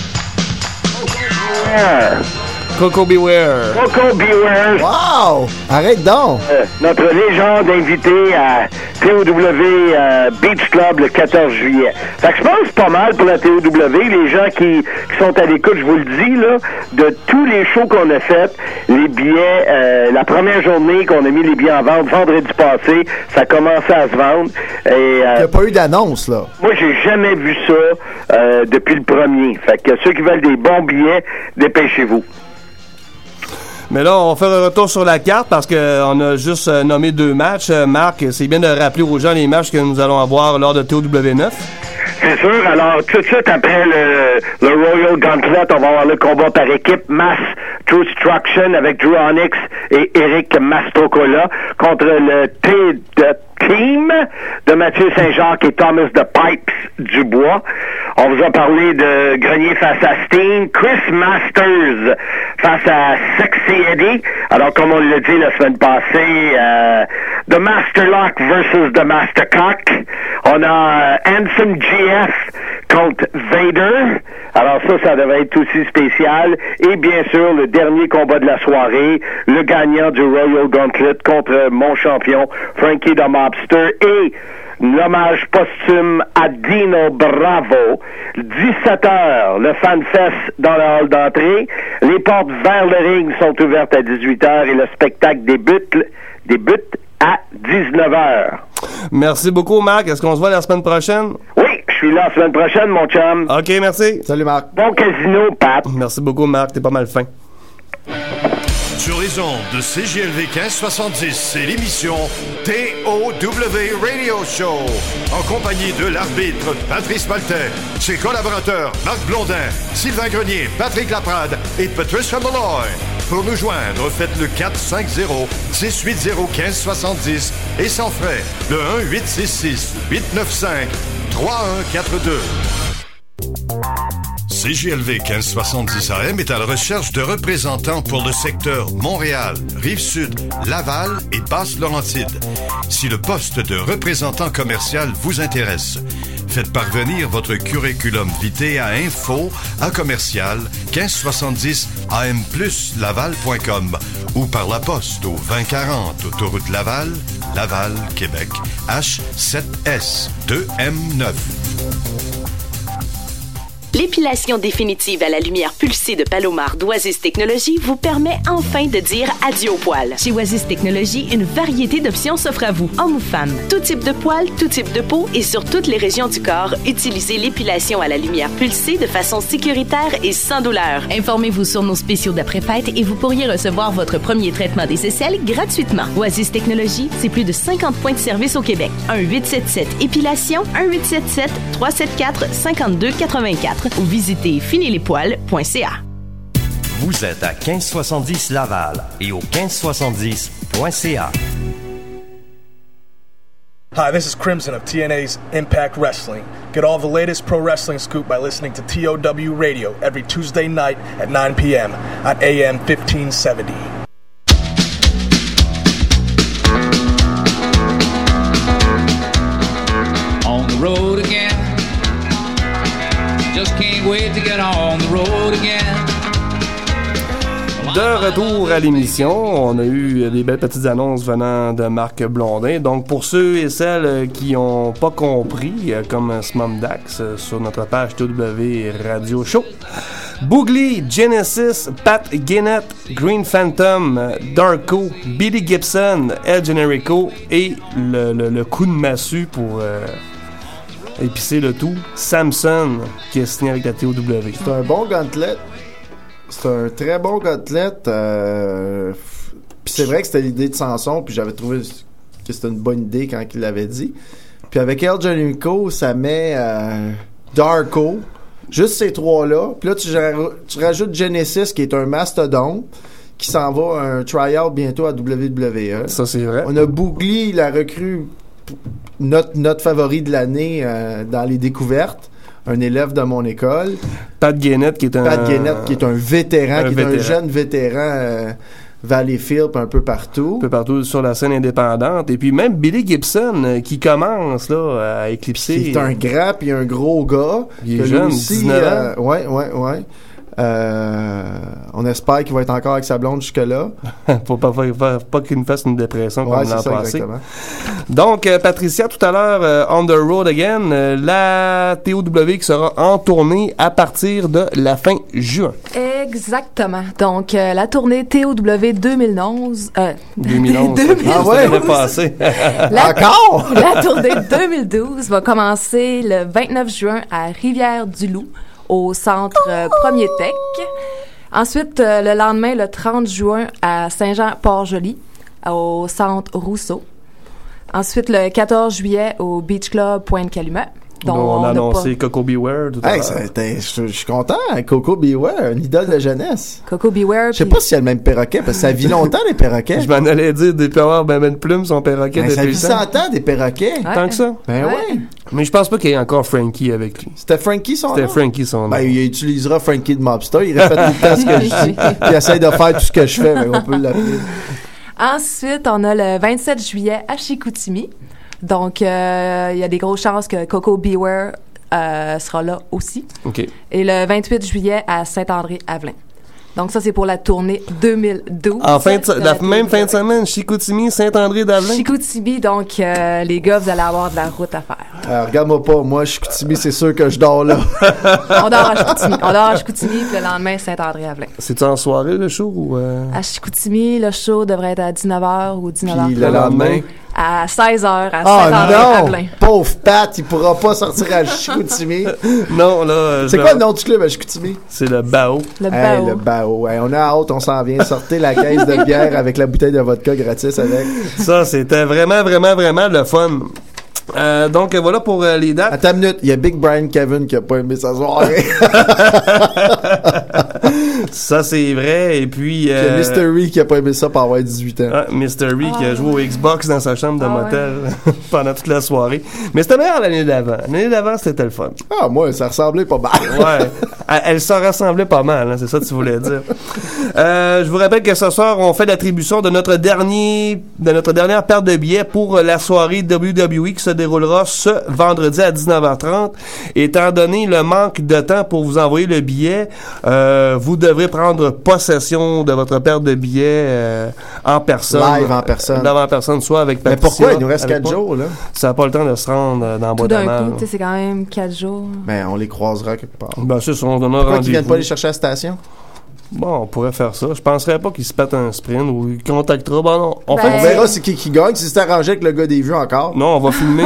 Coco Beware. Coco Beware. Wow! Arrête donc! Notre légende invitée à TOW Beach Club le 14 juillet. Fait que je pense pas mal pour la TOW. Les gens qui sont à l'écoute, je vous le dis, là, de tous les shows qu'on a fait, les billets, la première journée qu'on a mis les billets en vente, vendredi passé, ça commençait à se vendre. Et, il n'y a pas eu d'annonce, là. Moi, j'ai jamais vu ça depuis le premier. Fait que ceux qui veulent des bons billets, dépêchez-vous. Mais là, on va faire un retour sur la carte parce qu'on a juste nommé 2 matchs. Marc, c'est bien de rappeler aux gens les matchs que nous allons avoir lors de TOW9. C'est sûr. Alors, tout de suite après le Royal Gauntlet, on va avoir le combat par équipe Mass Trustruction avec Drew Onyx et Eric Mastrocola contre le Team de Mathieu Saint-Jacques et Thomas de Pipes Dubois. On vous a parlé de Grenier face à Steen, Chris Masters face à Sexy Eddie. Alors, comme on l'a dit la semaine passée, The Masterlock versus The Mastercock. On a Handsome GF contre Vader. Alors ça devrait être aussi spécial. Et bien sûr, le dernier combat de la soirée, le gagnant du Royal Gauntlet contre mon champion, Frankie the Mobster. Et l'hommage posthume à Dino Bravo. 17h, le FanFest dans le hall d'entrée. Les portes vers le ring sont ouvertes à 18h et le spectacle débute à 19h. Merci beaucoup, Marc. Est-ce qu'on se voit la semaine prochaine? Oui, je suis là la semaine prochaine, mon chum. OK, merci. Salut, Marc. Bon casino, Pat. Merci beaucoup, Marc. T'es pas mal fin. Sur les ondes de CJLV 1570, c'est l'émission TOW Radio Show. En compagnie de l'arbitre Patrice Maltais, ses collaborateurs Marc Blondin, Sylvain Grenier, Patrick Laprade et Patricia Malloy. Pour nous joindre, faites le 450-680-1570 et sans frais, le 1-866-895-3142. CJLV 1570 AM est à la recherche de représentants pour le secteur Montréal, Rive-Sud, Laval et Basse-Laurentide. Si le poste de représentant commercial vous intéresse, faites parvenir votre curriculum vitae à info@1570am+laval.com ou par la poste au 2040 autoroute Laval, Laval, Québec, H7S 2M9. L'épilation définitive à la lumière pulsée de Palomar d'Oasis Technologies vous permet enfin de dire adieu aux poils. Chez Oasis Technologies, une variété d'options s'offre à vous, hommes ou femmes. Tout type de poils, tout type de peau et sur toutes les régions du corps, utilisez l'épilation à la lumière pulsée de façon sécuritaire et sans douleur. Informez-vous sur nos spéciaux d'après-fête et vous pourriez recevoir votre premier traitement des aisselles gratuitement. Oasis Technologies, c'est plus de 50 points de service au Québec. 1-877-épilation, 1-877-374-5284 ou visitez finilespoils.ca. Vous êtes à 1570 Laval et au 1570.ca. Hi, this is Crimson of TNA's Impact Wrestling. Get all the latest pro wrestling scoop by listening to TOW Radio every Tuesday night at 9 p.m. on AM 1570. On the road again. Just can't wait to get on the road again. De retour à l'émission, on a eu des belles petites annonces venant de Marc Blondin. Donc, pour ceux et celles qui n'ont pas compris, comme Smomdax sur notre page TOW Radio Show, Boogly, Genesis, Pat Guinnett, Green Phantom, Darko, Billy Gibson, El Generico et le coup de massue pour et puis c'est le tout Samson qui est signé avec la TOW. C'est un bon gauntlet. C'est un très bon gauntlet. Puis c'est vrai que c'était l'idée de Samson, puis j'avais trouvé que c'était une bonne idée quand il l'avait dit. Puis avec El Generico, ça met Darko, juste ces trois-là. Puis là, tu rajoutes Genesis, qui est un mastodonte, qui s'en va à un tryout bientôt à WWE. Ça, c'est vrai. On a Boogly, la recrue, notre favori de l'année dans les découvertes. Un élève de mon école. Pat Guénette, qui est un vétéran, un jeune vétéran Valleyfield, un peu partout. Un peu partout sur la scène indépendante. Et puis même Billy Gibson, qui commence là à éclipser. Qui est un grand puis un gros gars. Il est jeune, aussi, 19 ans. Ouais. On espère qu'il va être encore avec sa blonde jusque-là. Pour pas qu'il nous fasse une dépression comme l'an passé. Exactement. Donc, Patricia, tout à l'heure, On the Road Again, la TOW qui sera en tournée à partir de la fin juin. Exactement. Donc, la tournée TOW 2011... 2011. Ah ouais? L'année passée. Encore? La tournée 2012 va commencer le 29 juin à Rivière-du-Loup, au centre Premier Tech. Ensuite, le lendemain, le 30 juin, à Saint-Jean-Port-Joli, au centre Rousseau. Ensuite, le 14 juillet, au Beach Club Pointe-Calumet. dont on a annoncé Coco Beware tout à l'heure. Je suis content. Coco Beware, une idole de jeunesse. Coco Beware. Je sais pas s'il y a le même perroquet, parce que ça vit longtemps, les perroquets. Je m'en allais dire, des peut avoir ben plume, son perroquet depuis ça vit 100 ans, des perroquets. Tant que ça. Ben oui. Mais je pense pas qu'il y ait encore Frankie avec lui. C'était Frankie son nom? C'était Frankie son nom. Ben, il utilisera Frankie de Mobster. Il répète tout le temps ce que je dis. Il essaie de faire tout ce que je fais, mais on peut l'appeler. Ensuite, on a le 27 juillet à Chicoutimi. Donc, il y a des grosses chances que Coco Beware sera là aussi. OK. Et le 28 juillet à Saint-André-Avelin. Donc, ça, c'est pour la tournée 2012. En fin de semaine, Chicoutimi, Saint-André-d'Avelin. Chicoutimi, donc, les gars, vous allez avoir de la route à faire. Regarde-moi pas, moi, Chicoutimi, c'est sûr que je dors là. On dort à Chicoutimi, puis le lendemain, Saint-André-Avelin. C'est-tu en soirée, le show? Ou À Chicoutimi, le show devrait être à 19h ou 19h30. Puis le lendemain? À 16h à non! Saint-André-Avelin. Pauvre Pat, il pourra pas sortir à Chicoutimi. Non, là... C'est quoi le nom du club à Chicoutimi? C'est le Bao. Le Bao. Le Bao. On a hâte, on s'en vient. Sortez la caisse de bière avec la bouteille de vodka gratis avec. Ça, c'était vraiment le fun. Donc, voilà pour les dates. Attends une minute, il y a Big Brian Kevin qui a pas aimé sa soirée. Ça, c'est vrai. Et puis... Il y a Mystery qui a pas aimé ça pour avoir 18 ans. Ah, Mystery qui a joué au Xbox dans sa chambre de motel pendant toute la soirée. Mais c'était meilleur l'année d'avant. L'année d'avant, c'était le fun. Ah, moi, ça ressemblait pas mal. Ouais. Elle s'en ressemblait pas mal, hein, c'est ça que tu voulais dire. Je vous rappelle que ce soir, on fait l'attribution de notre dernière paire de billets pour la soirée WWE qui se déroulera ce vendredi à 19h30. Étant donné le manque de temps pour vous envoyer le billet, vous devrez prendre possession de votre paire de billets en personne. Live en personne. Live en personne, soit avec Patricia. Mais pourquoi? Il nous reste 4 jours, là. Ça n'a pas le temps de se rendre dans Tout d'un Bois-de-Mal. coup, c'est quand même 4 jours. Ben, on les croisera quelque part. Ben, c'est ça, on donnera Pourquoi rendez-vous. qu'ils viennent pas les chercher à la station? Bon, on pourrait faire ça. Je penserais pas qu'il se pète un sprint ou il contactera. Bon, non. On verra c'est qui gagne, si c'est arrangé avec le gars des vues encore. Non, on va filmer.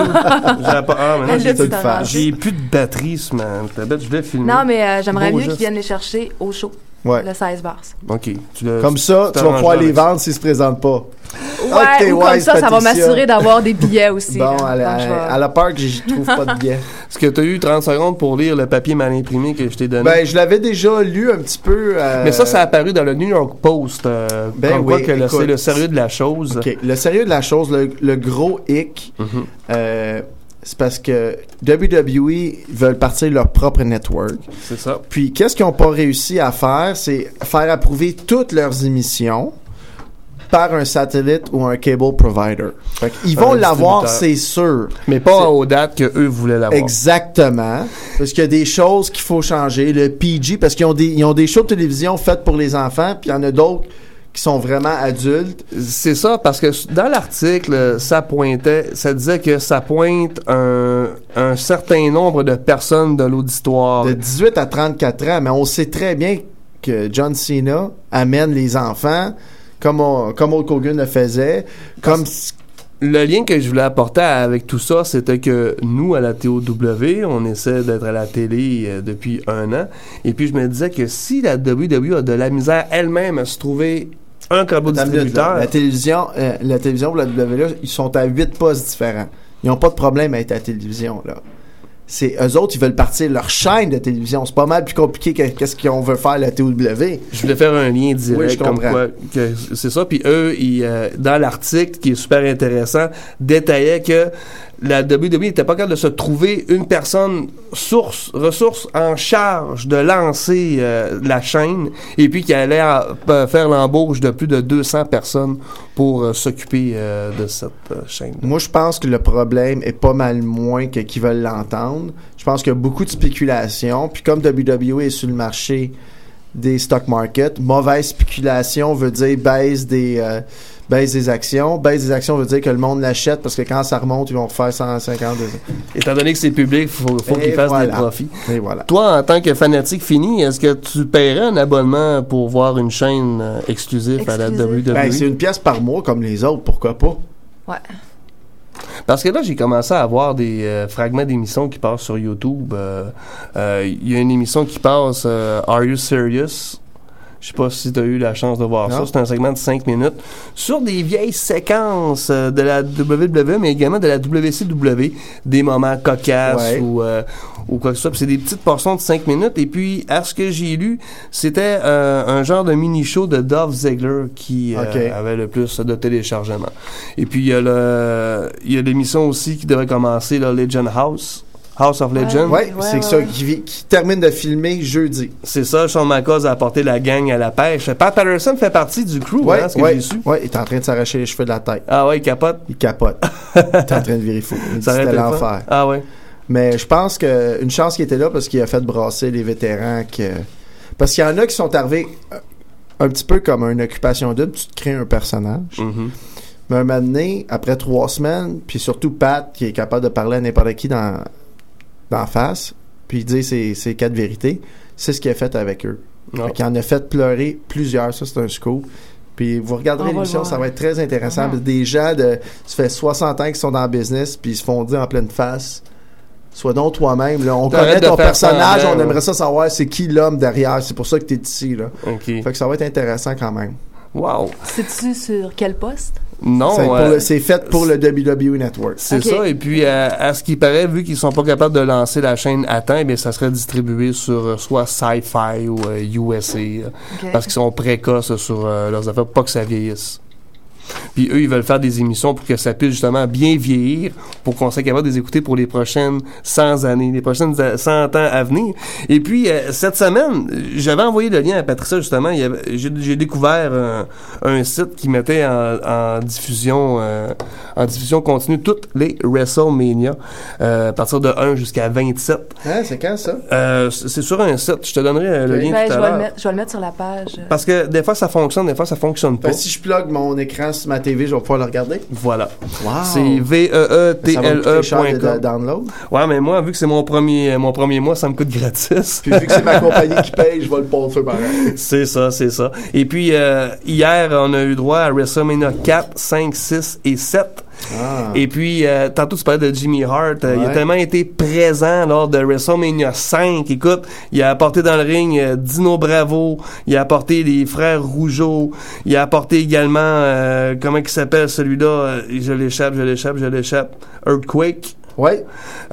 Maintenant, j'ai plus de batterie, ce man. Je vais filmer. Non, mais j'aimerais mieux qu'ils viennent les chercher au show. Ouais. Le 16 mars. OK. Comme ça, tu vas pouvoir les vendre s'ils se présentent pas. Ouais, ou comme ça va m'assurer d'avoir des billets aussi. Bon, à la part que je trouve pas de billets. Est-ce que tu as eu 30 secondes pour lire le papier mal imprimé que je t'ai donné? Ben, je l'avais déjà lu un petit peu. Mais ça a apparu dans le New York Post. Comme quoi que c'est le sérieux de la chose. OK. Le sérieux de la chose, le gros hic, c'est parce que WWE veulent partir leur propre network. C'est ça. Puis, qu'est-ce qu'ils n'ont pas réussi à faire? C'est faire approuver toutes leurs émissions par un satellite ou un cable provider. Fait qu'ils vont l'avoir, c'est sûr. Mais pas aux dates qu'eux voulaient l'avoir. Exactement. Parce qu'il y a des choses qu'il faut changer. Le PG, parce qu'ils ont des shows de télévision faits pour les enfants, puis il y en a d'autres qui sont vraiment adultes. C'est ça, parce que dans l'article, ça disait que ça pointe un certain nombre de personnes de l'auditoire. De 18 à 34 ans, mais on sait très bien que John Cena amène les enfants, comme Hulk Hogan le faisait, le lien que je voulais apporter avec tout ça, c'était que nous, à la TOW, on essaie d'être à la télé depuis 1 an. Et puis, je me disais que si la WWE a de la misère elle-même à se trouver un câble distributeur... La télévision pour la WWE, ils sont à 8 postes différents. Ils n'ont pas de problème à être à la télévision, là. C'est eux autres, ils veulent partir leur chaîne de télévision. C'est pas mal plus compliqué que qu'est-ce qu'on veut faire à la TOW. Je voulais faire un lien direct, oui, je comme comprends. quoi que c'est ça. Puis eux, dans l'article qui est super intéressant, détaillaient que la WWE n'était pas capable de se trouver une personne ressource en charge de lancer la chaîne, et puis qui allait faire l'embauche de plus de 200 personnes pour s'occuper de cette chaîne. Moi, je pense que le problème est pas mal moins que qu'ils veulent l'entendre. Je pense qu'il y a beaucoup de spéculation. Puis comme WWE est sur le marché des stock market, mauvaise spéculation veut dire baisse des actions. Baisse des actions veut dire que le monde l'achète parce que quand ça remonte, ils vont refaire 150. Étant donné que c'est public, faut qu'ils fassent des profits. Et voilà. Toi, en tant que fanatique fini, est-ce que tu paierais un abonnement pour voir une chaîne exclusive à la WWE? Ben, c'est une pièce par mois comme les autres, pourquoi pas? Ouais. Parce que là, j'ai commencé à voir des fragments d'émissions qui passent sur YouTube. Il y a une émission qui passe, Are You Serious? Je sais pas si tu as eu la chance de voir ça. C'est un segment de 5 minutes sur des vieilles séquences de la WWE, mais également de la WCW, des moments cocasses ou quoi que ce soit. Puis c'est des petites portions de 5 minutes. Et puis, à ce que j'ai lu, c'était un genre de mini-show de Dolph Ziggler qui avait le plus de téléchargements. Et puis, il y a l'émission aussi qui devrait commencer, là, Legend House of Legends. C'est ça qui termine de filmer jeudi. C'est ça, Shawn Michaels a apporté la gang à la pêche. Pat Patterson fait partie du crew, ce que j'ai su. Oui, il est en train de s'arracher les cheveux de la tête. Ah ouais, il capote? Il capote. Il est en train de virer fou. Il dit que c'était l'enfer. Ah ouais. Mais je pense qu'une chance qu'il était là parce qu'il a fait brasser les vétérans. Parce qu'il y en a qui sont arrivés un petit peu comme une occupation double. Tu te crées un personnage. Mm-hmm. Mais un moment donné, après 3 semaines, puis surtout Pat, qui est capable de parler à n'importe qui d'en face, puis il dit ses 4 vérités, c'est ce qu'il a fait avec eux. Il en a fait pleurer plusieurs, ça c'est un scoop. Puis vous regarderez l'émission, ça va être très intéressant. Des gens ça fait 60 ans qu'ils sont dans le business, puis ils se font dire en pleine face, sois donc toi-même, là. On connaît ton personnage, on aimerait ça savoir c'est qui l'homme derrière, c'est pour ça que t'es ici, là. Fait que ça va être intéressant quand même. Wow! Sais-tu sur quel poste? Non. C'est fait pour le WWE Network. C'est ça. Et puis, à ce qui paraît, vu qu'ils sont pas capables de lancer la chaîne à temps, ça serait distribué sur soit Sci-Fi ou USA. Parce qu'ils sont précoces sur leurs affaires, pas que ça vieillisse. Puis eux, ils veulent faire des émissions pour que ça puisse justement bien vieillir, pour qu'on soit capable de les écouter pour les prochaines 100 années, les prochaines 100 ans à venir. Et puis, cette semaine, j'avais envoyé le lien à Patricia, justement. J'ai découvert un site qui mettait en diffusion continue toutes les WrestleMania, à partir de 1 jusqu'à 27. C'est quand, ça? C'est sur un site. Je te donnerai le lien tout à l'heure. Je vais le mettre sur la page. Parce que des fois, ça fonctionne, des fois, ça fonctionne pas. Si je plug mon écran sur ma TV, je vais pouvoir le regarder. Voilà. Wow. C'est veetle.com. Ça va me coûter cher de download. Ouais, mais moi, vu que c'est mon premier mois, ça me coûte gratis. Puis vu que c'est ma compagnie qui paye, je vais le passer pareil. C'est ça. Et puis, hier, on a eu droit à WrestleMania 4, 5, 6 et 7. Et puis, tantôt, tu parlais de Jimmy Hart. Il a tellement été présent lors de WrestleMania 5. Écoute, il a apporté dans le ring Dino Bravo. Il a apporté les frères Rougeau. Il a apporté également, comment il s'appelle celui-là? Je l'échappe. Earthquake. Ouais.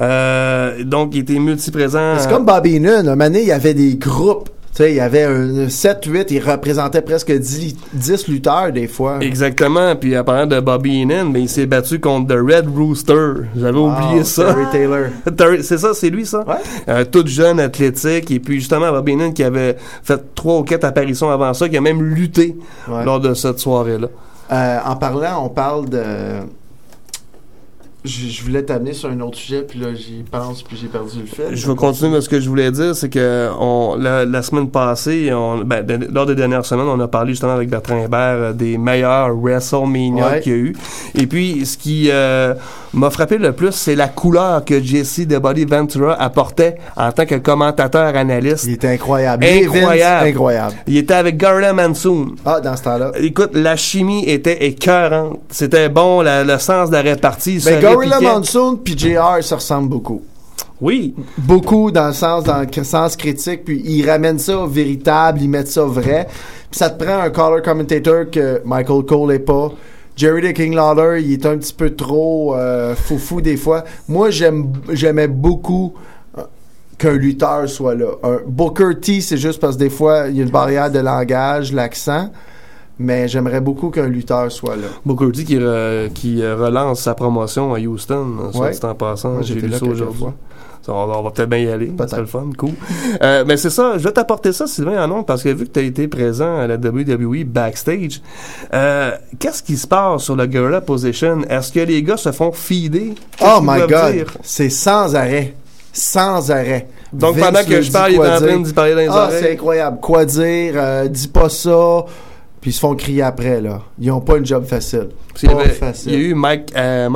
Donc, il était multi-présent. C'est comme Bobby Heenan. Un moment donné, il y avait des groupes. Tu sais, il y avait un 7-8, il représentait presque 10 lutteurs des fois. Exactement. Puis, en parlant de Bobby Heenan, il s'est battu contre The Red Rooster. J'avais oublié ça. Terry Taylor. C'est ça, c'est lui, ça? Ouais. Tout jeune, athlétique. Et puis, justement, Bobby Heenan qui avait fait 3 ou 4 apparitions avant ça, qui a même lutté lors de cette soirée-là. En parlant, on parle de Je voulais t'amener sur un autre sujet, puis là, j'y pense, puis j'ai perdu le fil. Je vais continuer, mais ce que je voulais dire, c'est que la semaine passée, lors des dernières semaines, on a parlé justement avec Bertrand Hébert des meilleurs WrestleMania qu'il y a eu. Et puis, ce qui m'a frappé le plus, c'est la couleur que Jesse The Body Ventura apportait en tant que commentateur analyste. Il était incroyable. Incroyable. Il était avec Gorilla Monsoon. Ah, dans ce temps-là. Écoute, la chimie était écœurante. C'était bon, le sens de la répartie. Gorilla Monsoon puis JR se ressemblent beaucoup. Oui. Beaucoup dans le sens critique, puis ils ramènent ça au véritable, ils mettent ça vrai. Puis ça te prend un color commentator que Michael Cole est pas. Jerry the King Lawler, il est un petit peu trop foufou des fois. Moi, j'aimais beaucoup qu'un lutteur soit là. Un Booker T, c'est juste parce que des fois, il y a une barrière de langage, l'accent. Mais j'aimerais beaucoup qu'un lutteur soit là. Booker T qui relance sa promotion à Houston, soit dit en passant. Moi, j'ai lu ça aujourd'hui. Fois. On va peut-être bien y aller. C'est le fun, cool. Mais c'est ça, je vais t'apporter ça, Sylvain, en nom, parce que vu que tu as été présent à la WWE backstage, qu'est-ce qui se passe sur le Gorilla Position? Est-ce que les gars se font feeder? Oh my God! C'est sans arrêt. Sans arrêt. Donc, Vince, pendant que je parle, il est en train d'y parler dans les oreilles. C'est incroyable. Quoi dire? Dis pas ça. Puis ils se font crier après, là. Ils ont pas une job facile. Il y a eu Mike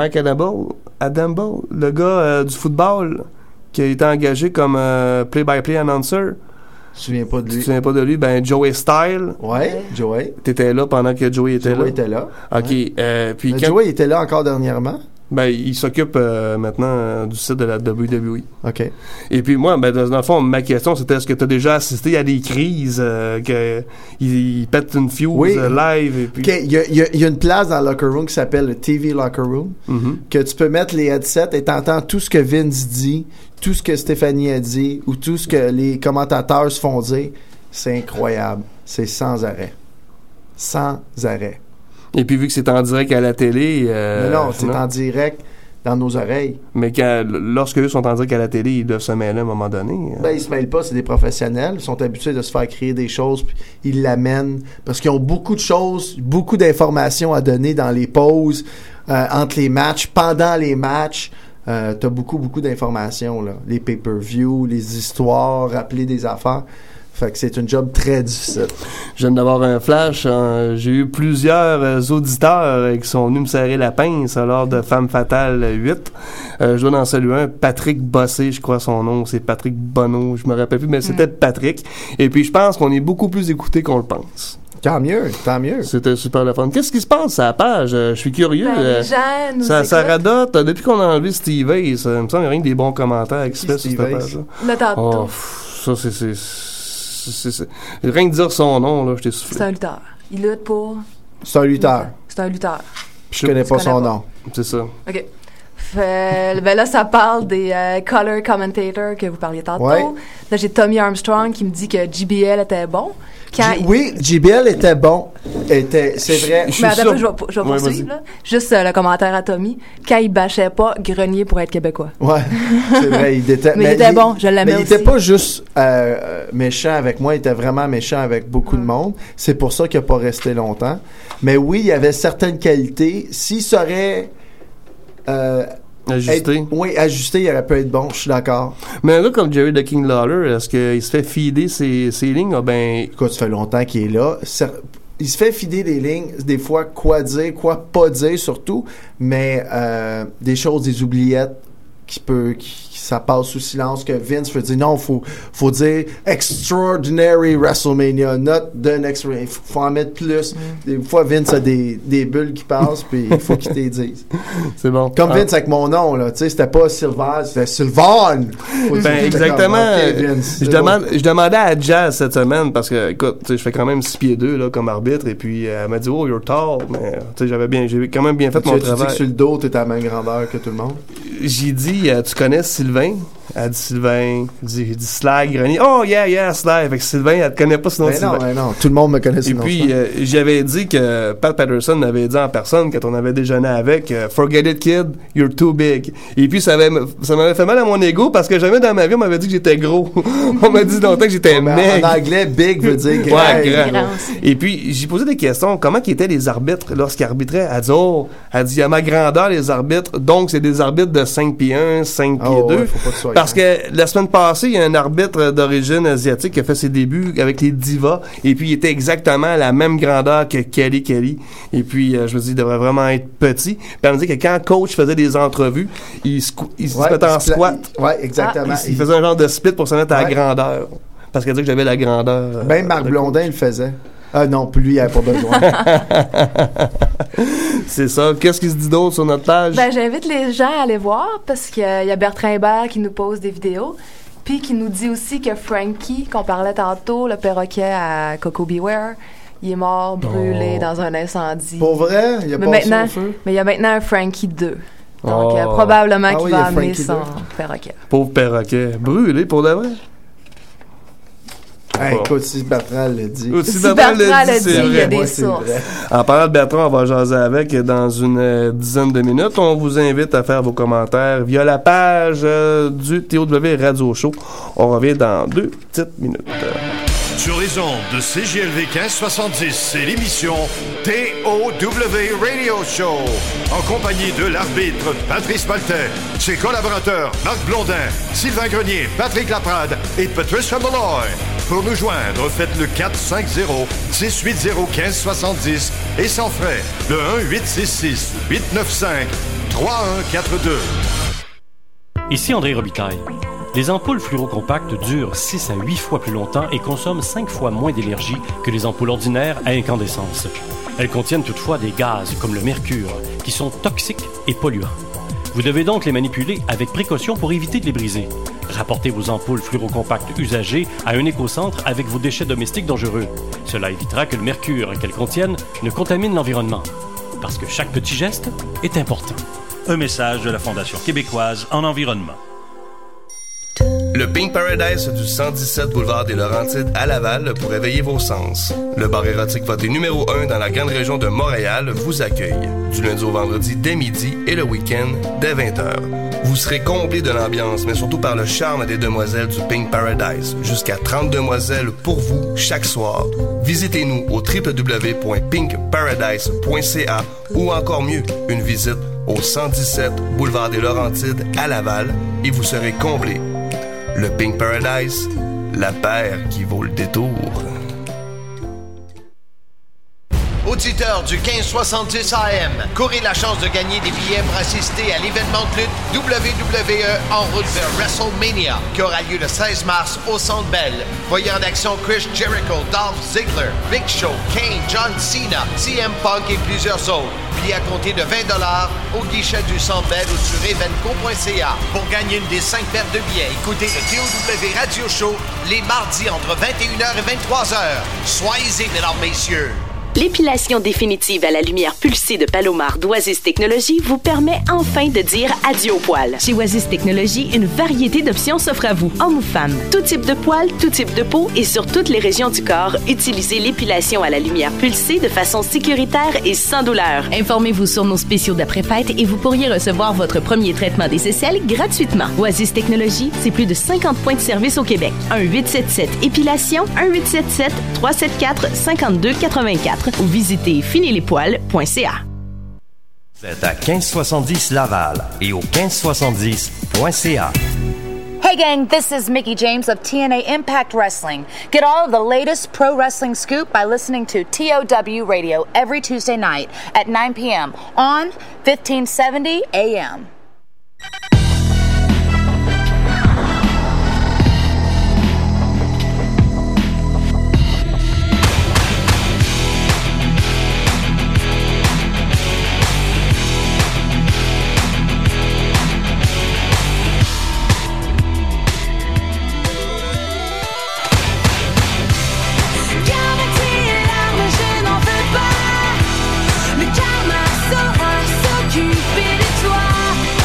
Adambo, le gars du football, qui a été engagé comme play-by-play announcer. Je me souviens pas de lui. Tu te souviens pas de lui? Ben, Joey Style. Ouais, Joey. T'étais là pendant que Joey était là? Joey était là. OK. Ouais. Puis Joey était là encore dernièrement? Ben, il s'occupe maintenant du site de la WWE. OK. Et puis moi, ben, dans le fond, ma question, c'était est-ce que tu as déjà assisté à des crises, qu'il pète une fuse live? Et puis... Il y a une place dans le locker room qui s'appelle le TV Locker Room, que tu peux mettre les headsets et t'entends tout ce que Vince dit, tout ce que Stéphanie a dit, ou tout ce que les commentateurs se font dire. C'est incroyable. C'est sans arrêt. Sans arrêt. Et puis vu que c'est en direct à la télé... non, c'est en direct dans nos oreilles. Mais lorsque eux sont en direct à la télé, ils doivent se mêler à un moment donné. Ben, ils se mêlent pas, c'est des professionnels. Ils sont habitués de se faire créer des choses, puis ils l'amènent. Parce qu'ils ont beaucoup de choses, beaucoup d'informations à donner dans les pauses, entre les matchs, pendant les matchs. T'as beaucoup d'informations, là. Les pay-per-view, les histoires, rappeler des affaires. Fait que c'est une job très difficile. Je viens d'avoir un flash. J'ai eu plusieurs auditeurs qui sont venus me serrer la pince lors de Femme Fatale 8. Je dois en saluer un, Patrick Bossé, je crois son nom. C'est Patrick Bonneau, je me rappelle plus, mais c'était Patrick. Et puis je pense qu'on est beaucoup plus écoutés qu'on le pense. Tant mieux. C'était super le fun. Qu'est-ce qui se passe à la page? Je suis curieux. Les gens ça radote. Depuis qu'on a enlevé Steve Hayes, ça me semble qu'il n'y a rien que des bons commentaires qui se fait sur cette page-là. Le tantôt. Ça, c'est rien que dire son nom, là, je t'ai soufflé. C'est un lutteur. Il lutte pour... C'est un lutteur. C'est un lutteur. Je connais pas son nom. C'est ça. OK. Ben là, ça parle des color commentators que vous parliez tantôt. Ouais. Là, j'ai Tommy Armstrong qui me dit que JBL était bon. Oui, JBL était bon. C'est vrai. Mais attends, je vais poursuivre. Là. Juste le commentaire à Tommy. Quand il bâchait pas Grenier pour être québécois. Ouais, c'est vrai. Il était, mais il était bon, je l'aimais aussi. Mais il était pas juste méchant avec moi, il était vraiment méchant avec beaucoup de monde. C'est pour ça qu'il n'a pas resté longtemps. Mais oui, il y avait certaines qualités. S'il serait... ajusté. Ajusté, il aurait pu être bon, je suis d'accord. Mais là, comme Jerry the King Lawler, est-ce qu'il se fait feeder ses lignes? Écoute, ça fait longtemps qu'il est là. Il se fait feeder des lignes, des fois, quoi dire, quoi pas dire surtout, mais des choses, des oubliettes ça passe sous silence, que Vince veut dire non, faut dire Extraordinary WrestleMania, not the next, il faut en mettre plus. Des fois Vince a des bulles qui passent, puis il faut qu'il te dise. C'est bon. Comme Vince avec mon nom, là, tu sais, c'était pas Sylvain, c'était Sylvain. Ben exactement. Okay, Vince, je demandais à Jazz cette semaine, parce que écoute, je fais quand même 6 pieds 2 là, comme arbitre, et puis elle m'a dit oh you're tall, mais j'ai quand même bien fait mon travail. Tu dis que sur le dos t'es à la même grandeur que tout le monde? J'ai dit tu connais Sylvain? Elle dit Sylvain. J'ai dit Sly Grenier. Oh, yeah, Sly. Fait que Sylvain, elle te connaît pas sinon Sylvain. Non, tout le monde me connaît sinon. Et puis, j'avais dit que Pat Patterson m'avait dit en personne, quand on avait déjeuné avec, Forget it, kid, you're too big. Et puis, ça m'avait fait mal à mon ego parce que jamais dans ma vie, on m'avait dit que j'étais gros. On m'a dit longtemps que j'étais maigre. En anglais, big veut dire grand. Ouais, grand. Et puis, j'ai posé des questions. Comment étaient les arbitres lorsqu'ils arbitraient? Elle dit, il y a ma grandeur, les arbitres. Donc, c'est des arbitres de 5 pieds 1, 5 pieds 2. Ouais, faut pas que tu sois parce que la semaine passée, il y a un arbitre d'origine asiatique qui a fait ses débuts avec les divas. Et puis, il était exactement à la même grandeur que Kelly. Et puis, je me dis, il devrait vraiment être petit. Puis, elle me dit que quand le coach faisait des entrevues, il se mettait en squat. Ouais, exactement. Il faisait un genre de split pour se mettre à la grandeur. Parce qu'elle dit que j'avais la grandeur. Ben, Marc Blondin, il le faisait. Ah non, puis lui, il n'avait pas besoin. C'est ça. Qu'est-ce qui se dit d'autre sur notre page? Ben, j'invite les gens à aller voir parce qu'il y a Bertrand Hébert qui nous pose des vidéos. Puis qui nous dit aussi que Frankie, qu'on parlait tantôt, le perroquet à Coco Beware, il est mort brûlé dans un incendie. Pour vrai? Il a passé au feu? Mais il y a maintenant un Frankie 2. Donc, probablement qu'il va amener son perroquet. Pauvre perroquet. Brûlé pour de vrai? Hey, écoute, si Bertrand l'a dit. Si Bertrand l'a dit, il y a des sources. En parlant de Bertrand, on va jaser avec dans une dizaine de minutes. On vous invite à faire vos commentaires via la page du TOW Radio Show. On revient dans 2 petites minutes. Sur les ondes de CJLV 1570, c'est l'émission TOW Radio Show. En compagnie de l'arbitre Patrice Maltais, ses collaborateurs Marc Blondin, Sylvain Grenier, Patrick Laprade et Patricia Malloy. Pour nous joindre, faites le 450-680-1570 et sans frais, le 1-866-895-3142. Ici André Robitaille. Les ampoules fluorocompactes durent 6 à 8 fois plus longtemps et consomment 5 fois moins d'énergie que les ampoules ordinaires à incandescence. Elles contiennent toutefois des gaz comme le mercure, qui sont toxiques et polluants. Vous devez donc les manipuler avec précaution pour éviter de les briser. Rapportez vos ampoules fluorocompactes usagées à un écocentre avec vos déchets domestiques dangereux. Cela évitera que le mercure qu'elles contiennent ne contamine l'environnement. Parce que chaque petit geste est important. Un message de la Fondation québécoise en environnement. Le Pink Paradise du 117 boulevard des Laurentides à Laval pour éveiller vos sens. Le bar érotique voté numéro 1 dans la grande région de Montréal vous accueille. Du lundi au vendredi dès midi et le week-end dès 20h. Vous serez comblé de l'ambiance, mais surtout par le charme des demoiselles du Pink Paradise. Jusqu'à 30 demoiselles pour vous chaque soir. Visitez-nous au www.pinkparadise.ca ou encore mieux, une visite au 117 boulevard des Laurentides à Laval et vous serez comblé. Le Pink Paradise, la paire qui vaut le détour. Auditeurs du 1570 AM, courez la chance de gagner des billets pour assister à l'événement de lutte WWE en route vers WrestleMania qui aura lieu le 16 mars au Centre Bell. Voyez en action Chris Jericho, Dolph Ziggler, Big Show, Kane, John Cena, CM Punk et plusieurs autres. Billets à compter de 20$ au guichet du Centre Bell ou sur evenco.ca. Pour gagner une des 5 paires de billets, écoutez le TOW Radio Show les mardis entre 21h et 23h. Soyez-y, mesdames, messieurs. L'épilation définitive à la lumière pulsée de Palomar d'Oasis Technologies vous permet enfin de dire adieu aux poils. Chez Oasis Technologies, une variété d'options s'offre à vous, hommes ou femmes. Tout type de poils, tout type de peau et sur toutes les régions du corps, utilisez l'épilation à la lumière pulsée de façon sécuritaire et sans douleur. Informez-vous sur nos spéciaux d'après-fête et vous pourriez recevoir votre premier traitement des aisselles gratuitement. Oasis Technologies, c'est plus de 50 points de service au Québec. 1-877-épilation, 1-877-374-5284. Ou visitez finilespoils.ca. C'est à 1570 Laval et au 1570.ca. Hey gang, this is Mickie James of TNA Impact Wrestling. Get all of the latest pro wrestling scoop by listening to TOW Radio every Tuesday night at 9 p.m. on 1570 AM. Le karma saura s'occuper de toi.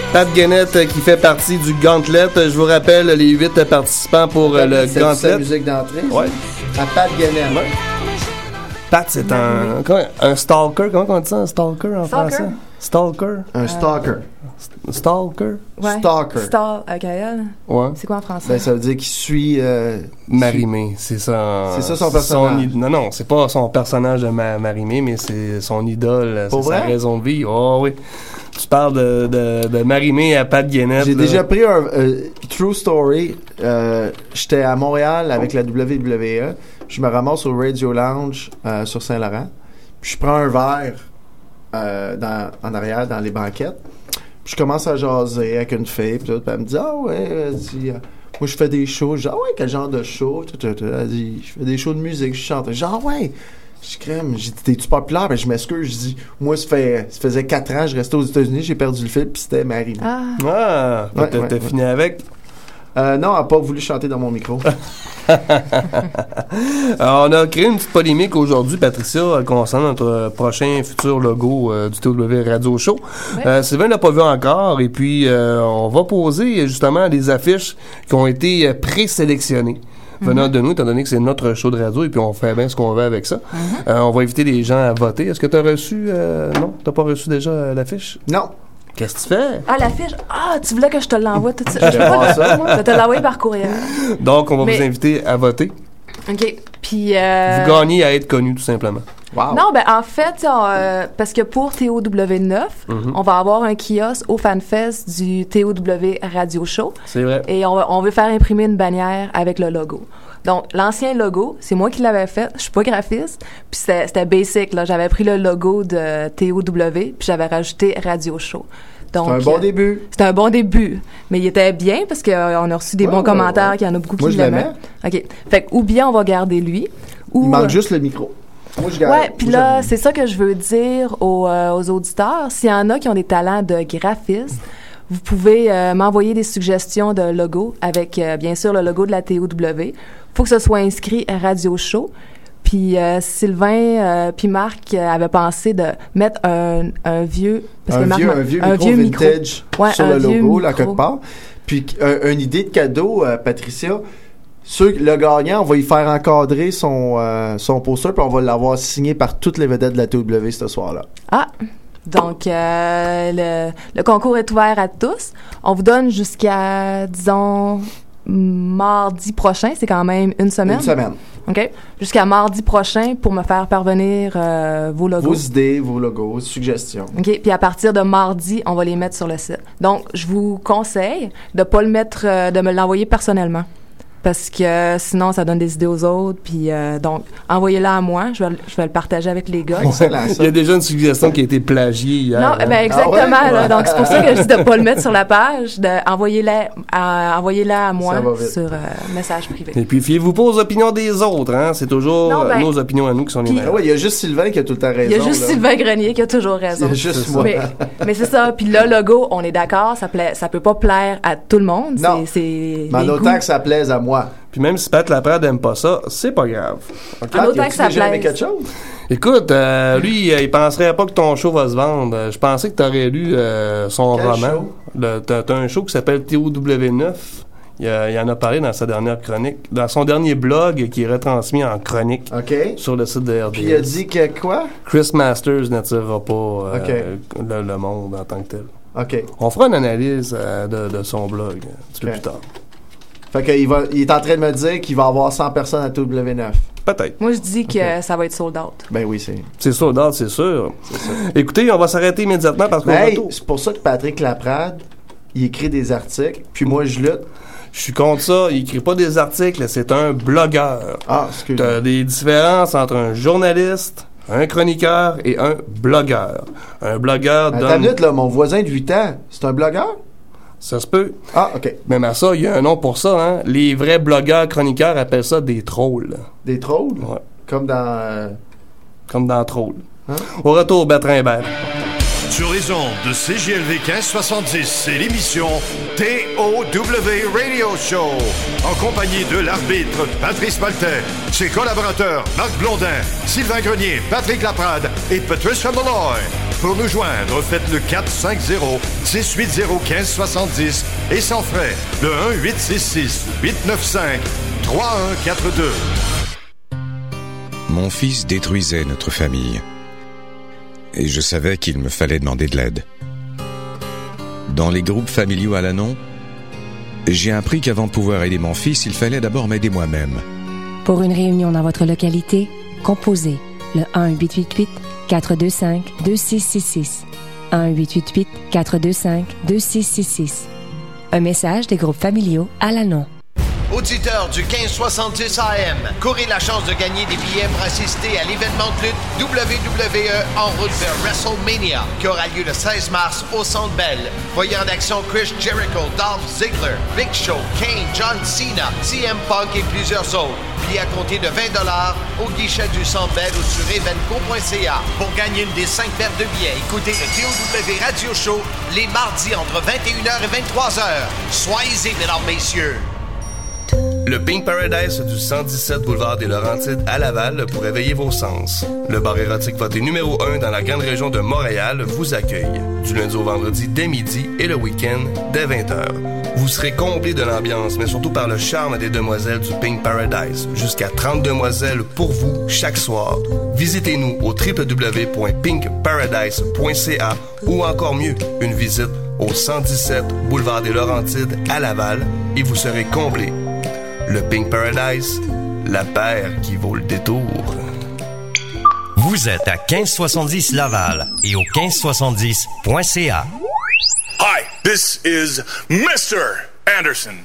Pat Guenette qui fait partie du Gauntlet. Je vous rappelle les 8 participants pour le C'est Gauntlet. sa musique d'entrée. Ouais. À Pat Guenette. Ouais. Pat, c'est un stalker. Comment on dit ça, un stalker en français? Stalker. Un stalker. Stalker? Ouais. Stalker. Ouais. C'est quoi en français? Ben, ça veut dire qu'il suit... Marimé, c'est ça. C'est ça son personnage. Non, c'est pas son personnage de Marimé, mais c'est son idole. Pour c'est vrai? sa raison de vie. Oh oui. Tu parles de Marimé à Pat Guenette. J'ai déjà pris un true story. J'étais à Montréal avec la WWE. Je me ramasse au Radio Lounge sur Saint-Laurent. Puis je prends un verre en arrière dans les banquettes. Puis je commence à jaser avec une fille. Puis elle me dit « Ah ouais, elle dit, moi je fais des shows. » Je dis « Ah ouais, quel genre de show? » Elle dit « Je fais des shows de musique, je chante. » Je dis « Ah ouais! » Je crème. J'ai dit « T'es-tu populaire? » Ben je m'excuse. Je dis « Moi, ça faisait 4 ans, je restais aux États-Unis, j'ai perdu le fil, puis c'était Marie. » T'as fini avec? Non, elle n'a pas voulu chanter dans mon micro. Alors, on a créé une petite polémique aujourd'hui, Patricia, concernant notre prochain futur logo du TOW Radio Show. Sylvain l'a pas vu encore, et puis on va poser justement des affiches qui ont été présélectionnées venant de nous, étant donné que c'est notre show de radio, et puis on fait bien ce qu'on veut avec ça. On va inviter les gens à voter. Est-ce que tu as reçu... non? T'as pas reçu déjà l'affiche? Non. Qu'est-ce que tu fais? Ah, l'affiche. Ah, tu voulais que je te l'envoie tout de suite. Je vais voir ça, moi. Je vais te l'envoyer par courriel. Donc, on va vous inviter à voter. OK. Puis... Vous gagnez à être connu, tout simplement. Wow. Non, ben en fait, parce que pour TOW9, on va avoir un kiosque au FanFest du TOW Radio Show. C'est vrai. Et on veut faire imprimer une bannière avec le logo. Donc, l'ancien logo, c'est moi qui l'avais fait. Je suis pas graphiste. Puis c'était basic, là. J'avais pris le logo de TOW, puis j'avais rajouté Radio Show. Donc, c'est un bon début. C'était un bon début. Mais il était bien parce qu'on a reçu des bons commentaires, qu'il y en a beaucoup qui l'aimaient. OK. Fait que, ou bien on va garder lui, ou... Il manque juste le micro. Moi, je garde. Ouais, puis là, c'est ça que je veux dire aux auditeurs. S'il y en a qui ont des talents de graphiste, vous pouvez m'envoyer des suggestions de logos avec, bien sûr, le logo de la TOW. Faut que ce soit inscrit à Radio Show. Puis Sylvain puis Marc avaient pensé de mettre un vieux... Parce que un vieux micro vintage ouais, sur le logo, là, quelque part. Puis une idée de cadeau, Patricia... Le gagnant, on va y faire encadrer son poster, puis on va l'avoir signé par toutes les vedettes de la TOW ce soir-là. Ah! Donc, le concours est ouvert à tous. On vous donne jusqu'à, disons, mardi prochain. C'est quand même une semaine. Une semaine. OK? Jusqu'à mardi prochain pour me faire parvenir vos logos. Vos idées, vos logos, vos suggestions. OK? Puis à partir de mardi, on va les mettre sur le site. Donc, je vous conseille de pas le mettre, de me l'envoyer personnellement. Parce que sinon, ça donne des idées aux autres. Puis donc, envoyez-la à moi. Je vais le partager avec les gars. Il y a déjà une suggestion qui a été plagiée hier. Non, ben exactement. Là, donc, c'est pour ça que je dis de pas le mettre sur la page. Envoyez-la à moi sur message privé. Et puis, fiez-vous pas aux opinions des autres. Hein? C'est toujours nos opinions à nous qui sont les meilleures. Oui, il y a juste Sylvain qui a tout le temps raison. Il y a juste Sylvain Grenier qui a toujours raison. Il y a juste moi. Mais c'est ça. Puis le logo, on est d'accord, ça peut pas plaire à tout le monde. Non. Mais en autant que ça plaise à moi. Puis même si Pat Laprade n'aime pas ça, c'est pas grave. Okay? En autant que ça plaise. Quelque chose? Écoute, lui, il penserait pas que ton show va se vendre. Je pensais que tu aurais lu son roman. T'as un show qui s'appelle TOW9. Il en a parlé dans sa dernière chronique, dans son dernier blog qui est retransmis en chronique sur le site de RDS. Puis il a dit que quoi? Chris Masters n'attirera pas le monde en tant que tel. OK. On fera une analyse de son blog un petit peu plus tard. Fait qu'il est en train de me dire qu'il va y avoir 100 personnes à TOW9. Peut-être. Moi, je dis que ça va être sold out. Ben oui, c'est sold out, c'est sûr. Écoutez, on va s'arrêter immédiatement parce qu'on c'est pour ça que Patrick Laprade, il écrit des articles, puis moi, je lutte. Je suis contre ça. Il écrit pas des articles, c'est un blogueur. Ah, excuse-moi. T'as des différences entre un journaliste, un chroniqueur et un blogueur. Un blogueur Attends une minute, là, mon voisin de 8 ans, c'est un blogueur? Ça se peut. Ah, OK. Même à ça, il y a un nom pour ça, hein. Les vrais blogueurs chroniqueurs appellent ça des trolls. Des trolls? Ouais. Comme dans... Comme dans Troll. Hein? Au retour, Bertrand Hébert. Sur les ondes de CJLV 1570, c'est l'émission TOW Radio Show. En compagnie de l'arbitre Patrice Maltais, ses collaborateurs Marc Blondin, Sylvain Grenier, Patrick Laprade et Patricia Malloy. Pour nous joindre, faites le 450-680-1570 et sans frais, le 1-866-895-3142. Mon fils détruisait notre famille. Et je savais qu'il me fallait demander de l'aide. Dans les groupes familiaux à Lannon, j'ai appris qu'avant de pouvoir aider mon fils, il fallait d'abord m'aider moi-même. Pour une réunion dans votre localité, composez le 1-888-425-2666. 1-888-425-2666. Un message des groupes familiaux à Lannon. Auditeurs du 1570 AM, courez la chance de gagner des billets pour assister à l'événement de lutte WWE en route vers WrestleMania, qui aura lieu le 16 mars au Centre Bell. Voyez en action Chris Jericho, Dolph Ziggler, Big Show, Kane, John Cena, CM Punk et plusieurs autres. Billets à compter de 20$ au guichet du Centre Bell ou sur evenco.ca. Pour gagner une des 5 paires de billets, écoutez le TOW Radio Show les mardis entre 21h et 23h. Soyez-y, mesdames, messieurs. Le Pink Paradise du 117 boulevard des Laurentides à Laval pour éveiller vos sens. Le bar érotique voté numéro 1 dans la grande région de Montréal vous accueille. Du lundi au vendredi dès midi et le week-end dès 20h. Vous serez comblé de l'ambiance, mais surtout par le charme des demoiselles du Pink Paradise. Jusqu'à 30 demoiselles pour vous chaque soir. Visitez-nous au www.pinkparadise.ca ou encore mieux, une visite au 117 boulevard des Laurentides à Laval et vous serez comblé. Le Pink Paradise, la paire qui vaut le détour. Vous êtes à 1570 Laval et au 1570.ca. Hi, this is Mr. Anderson.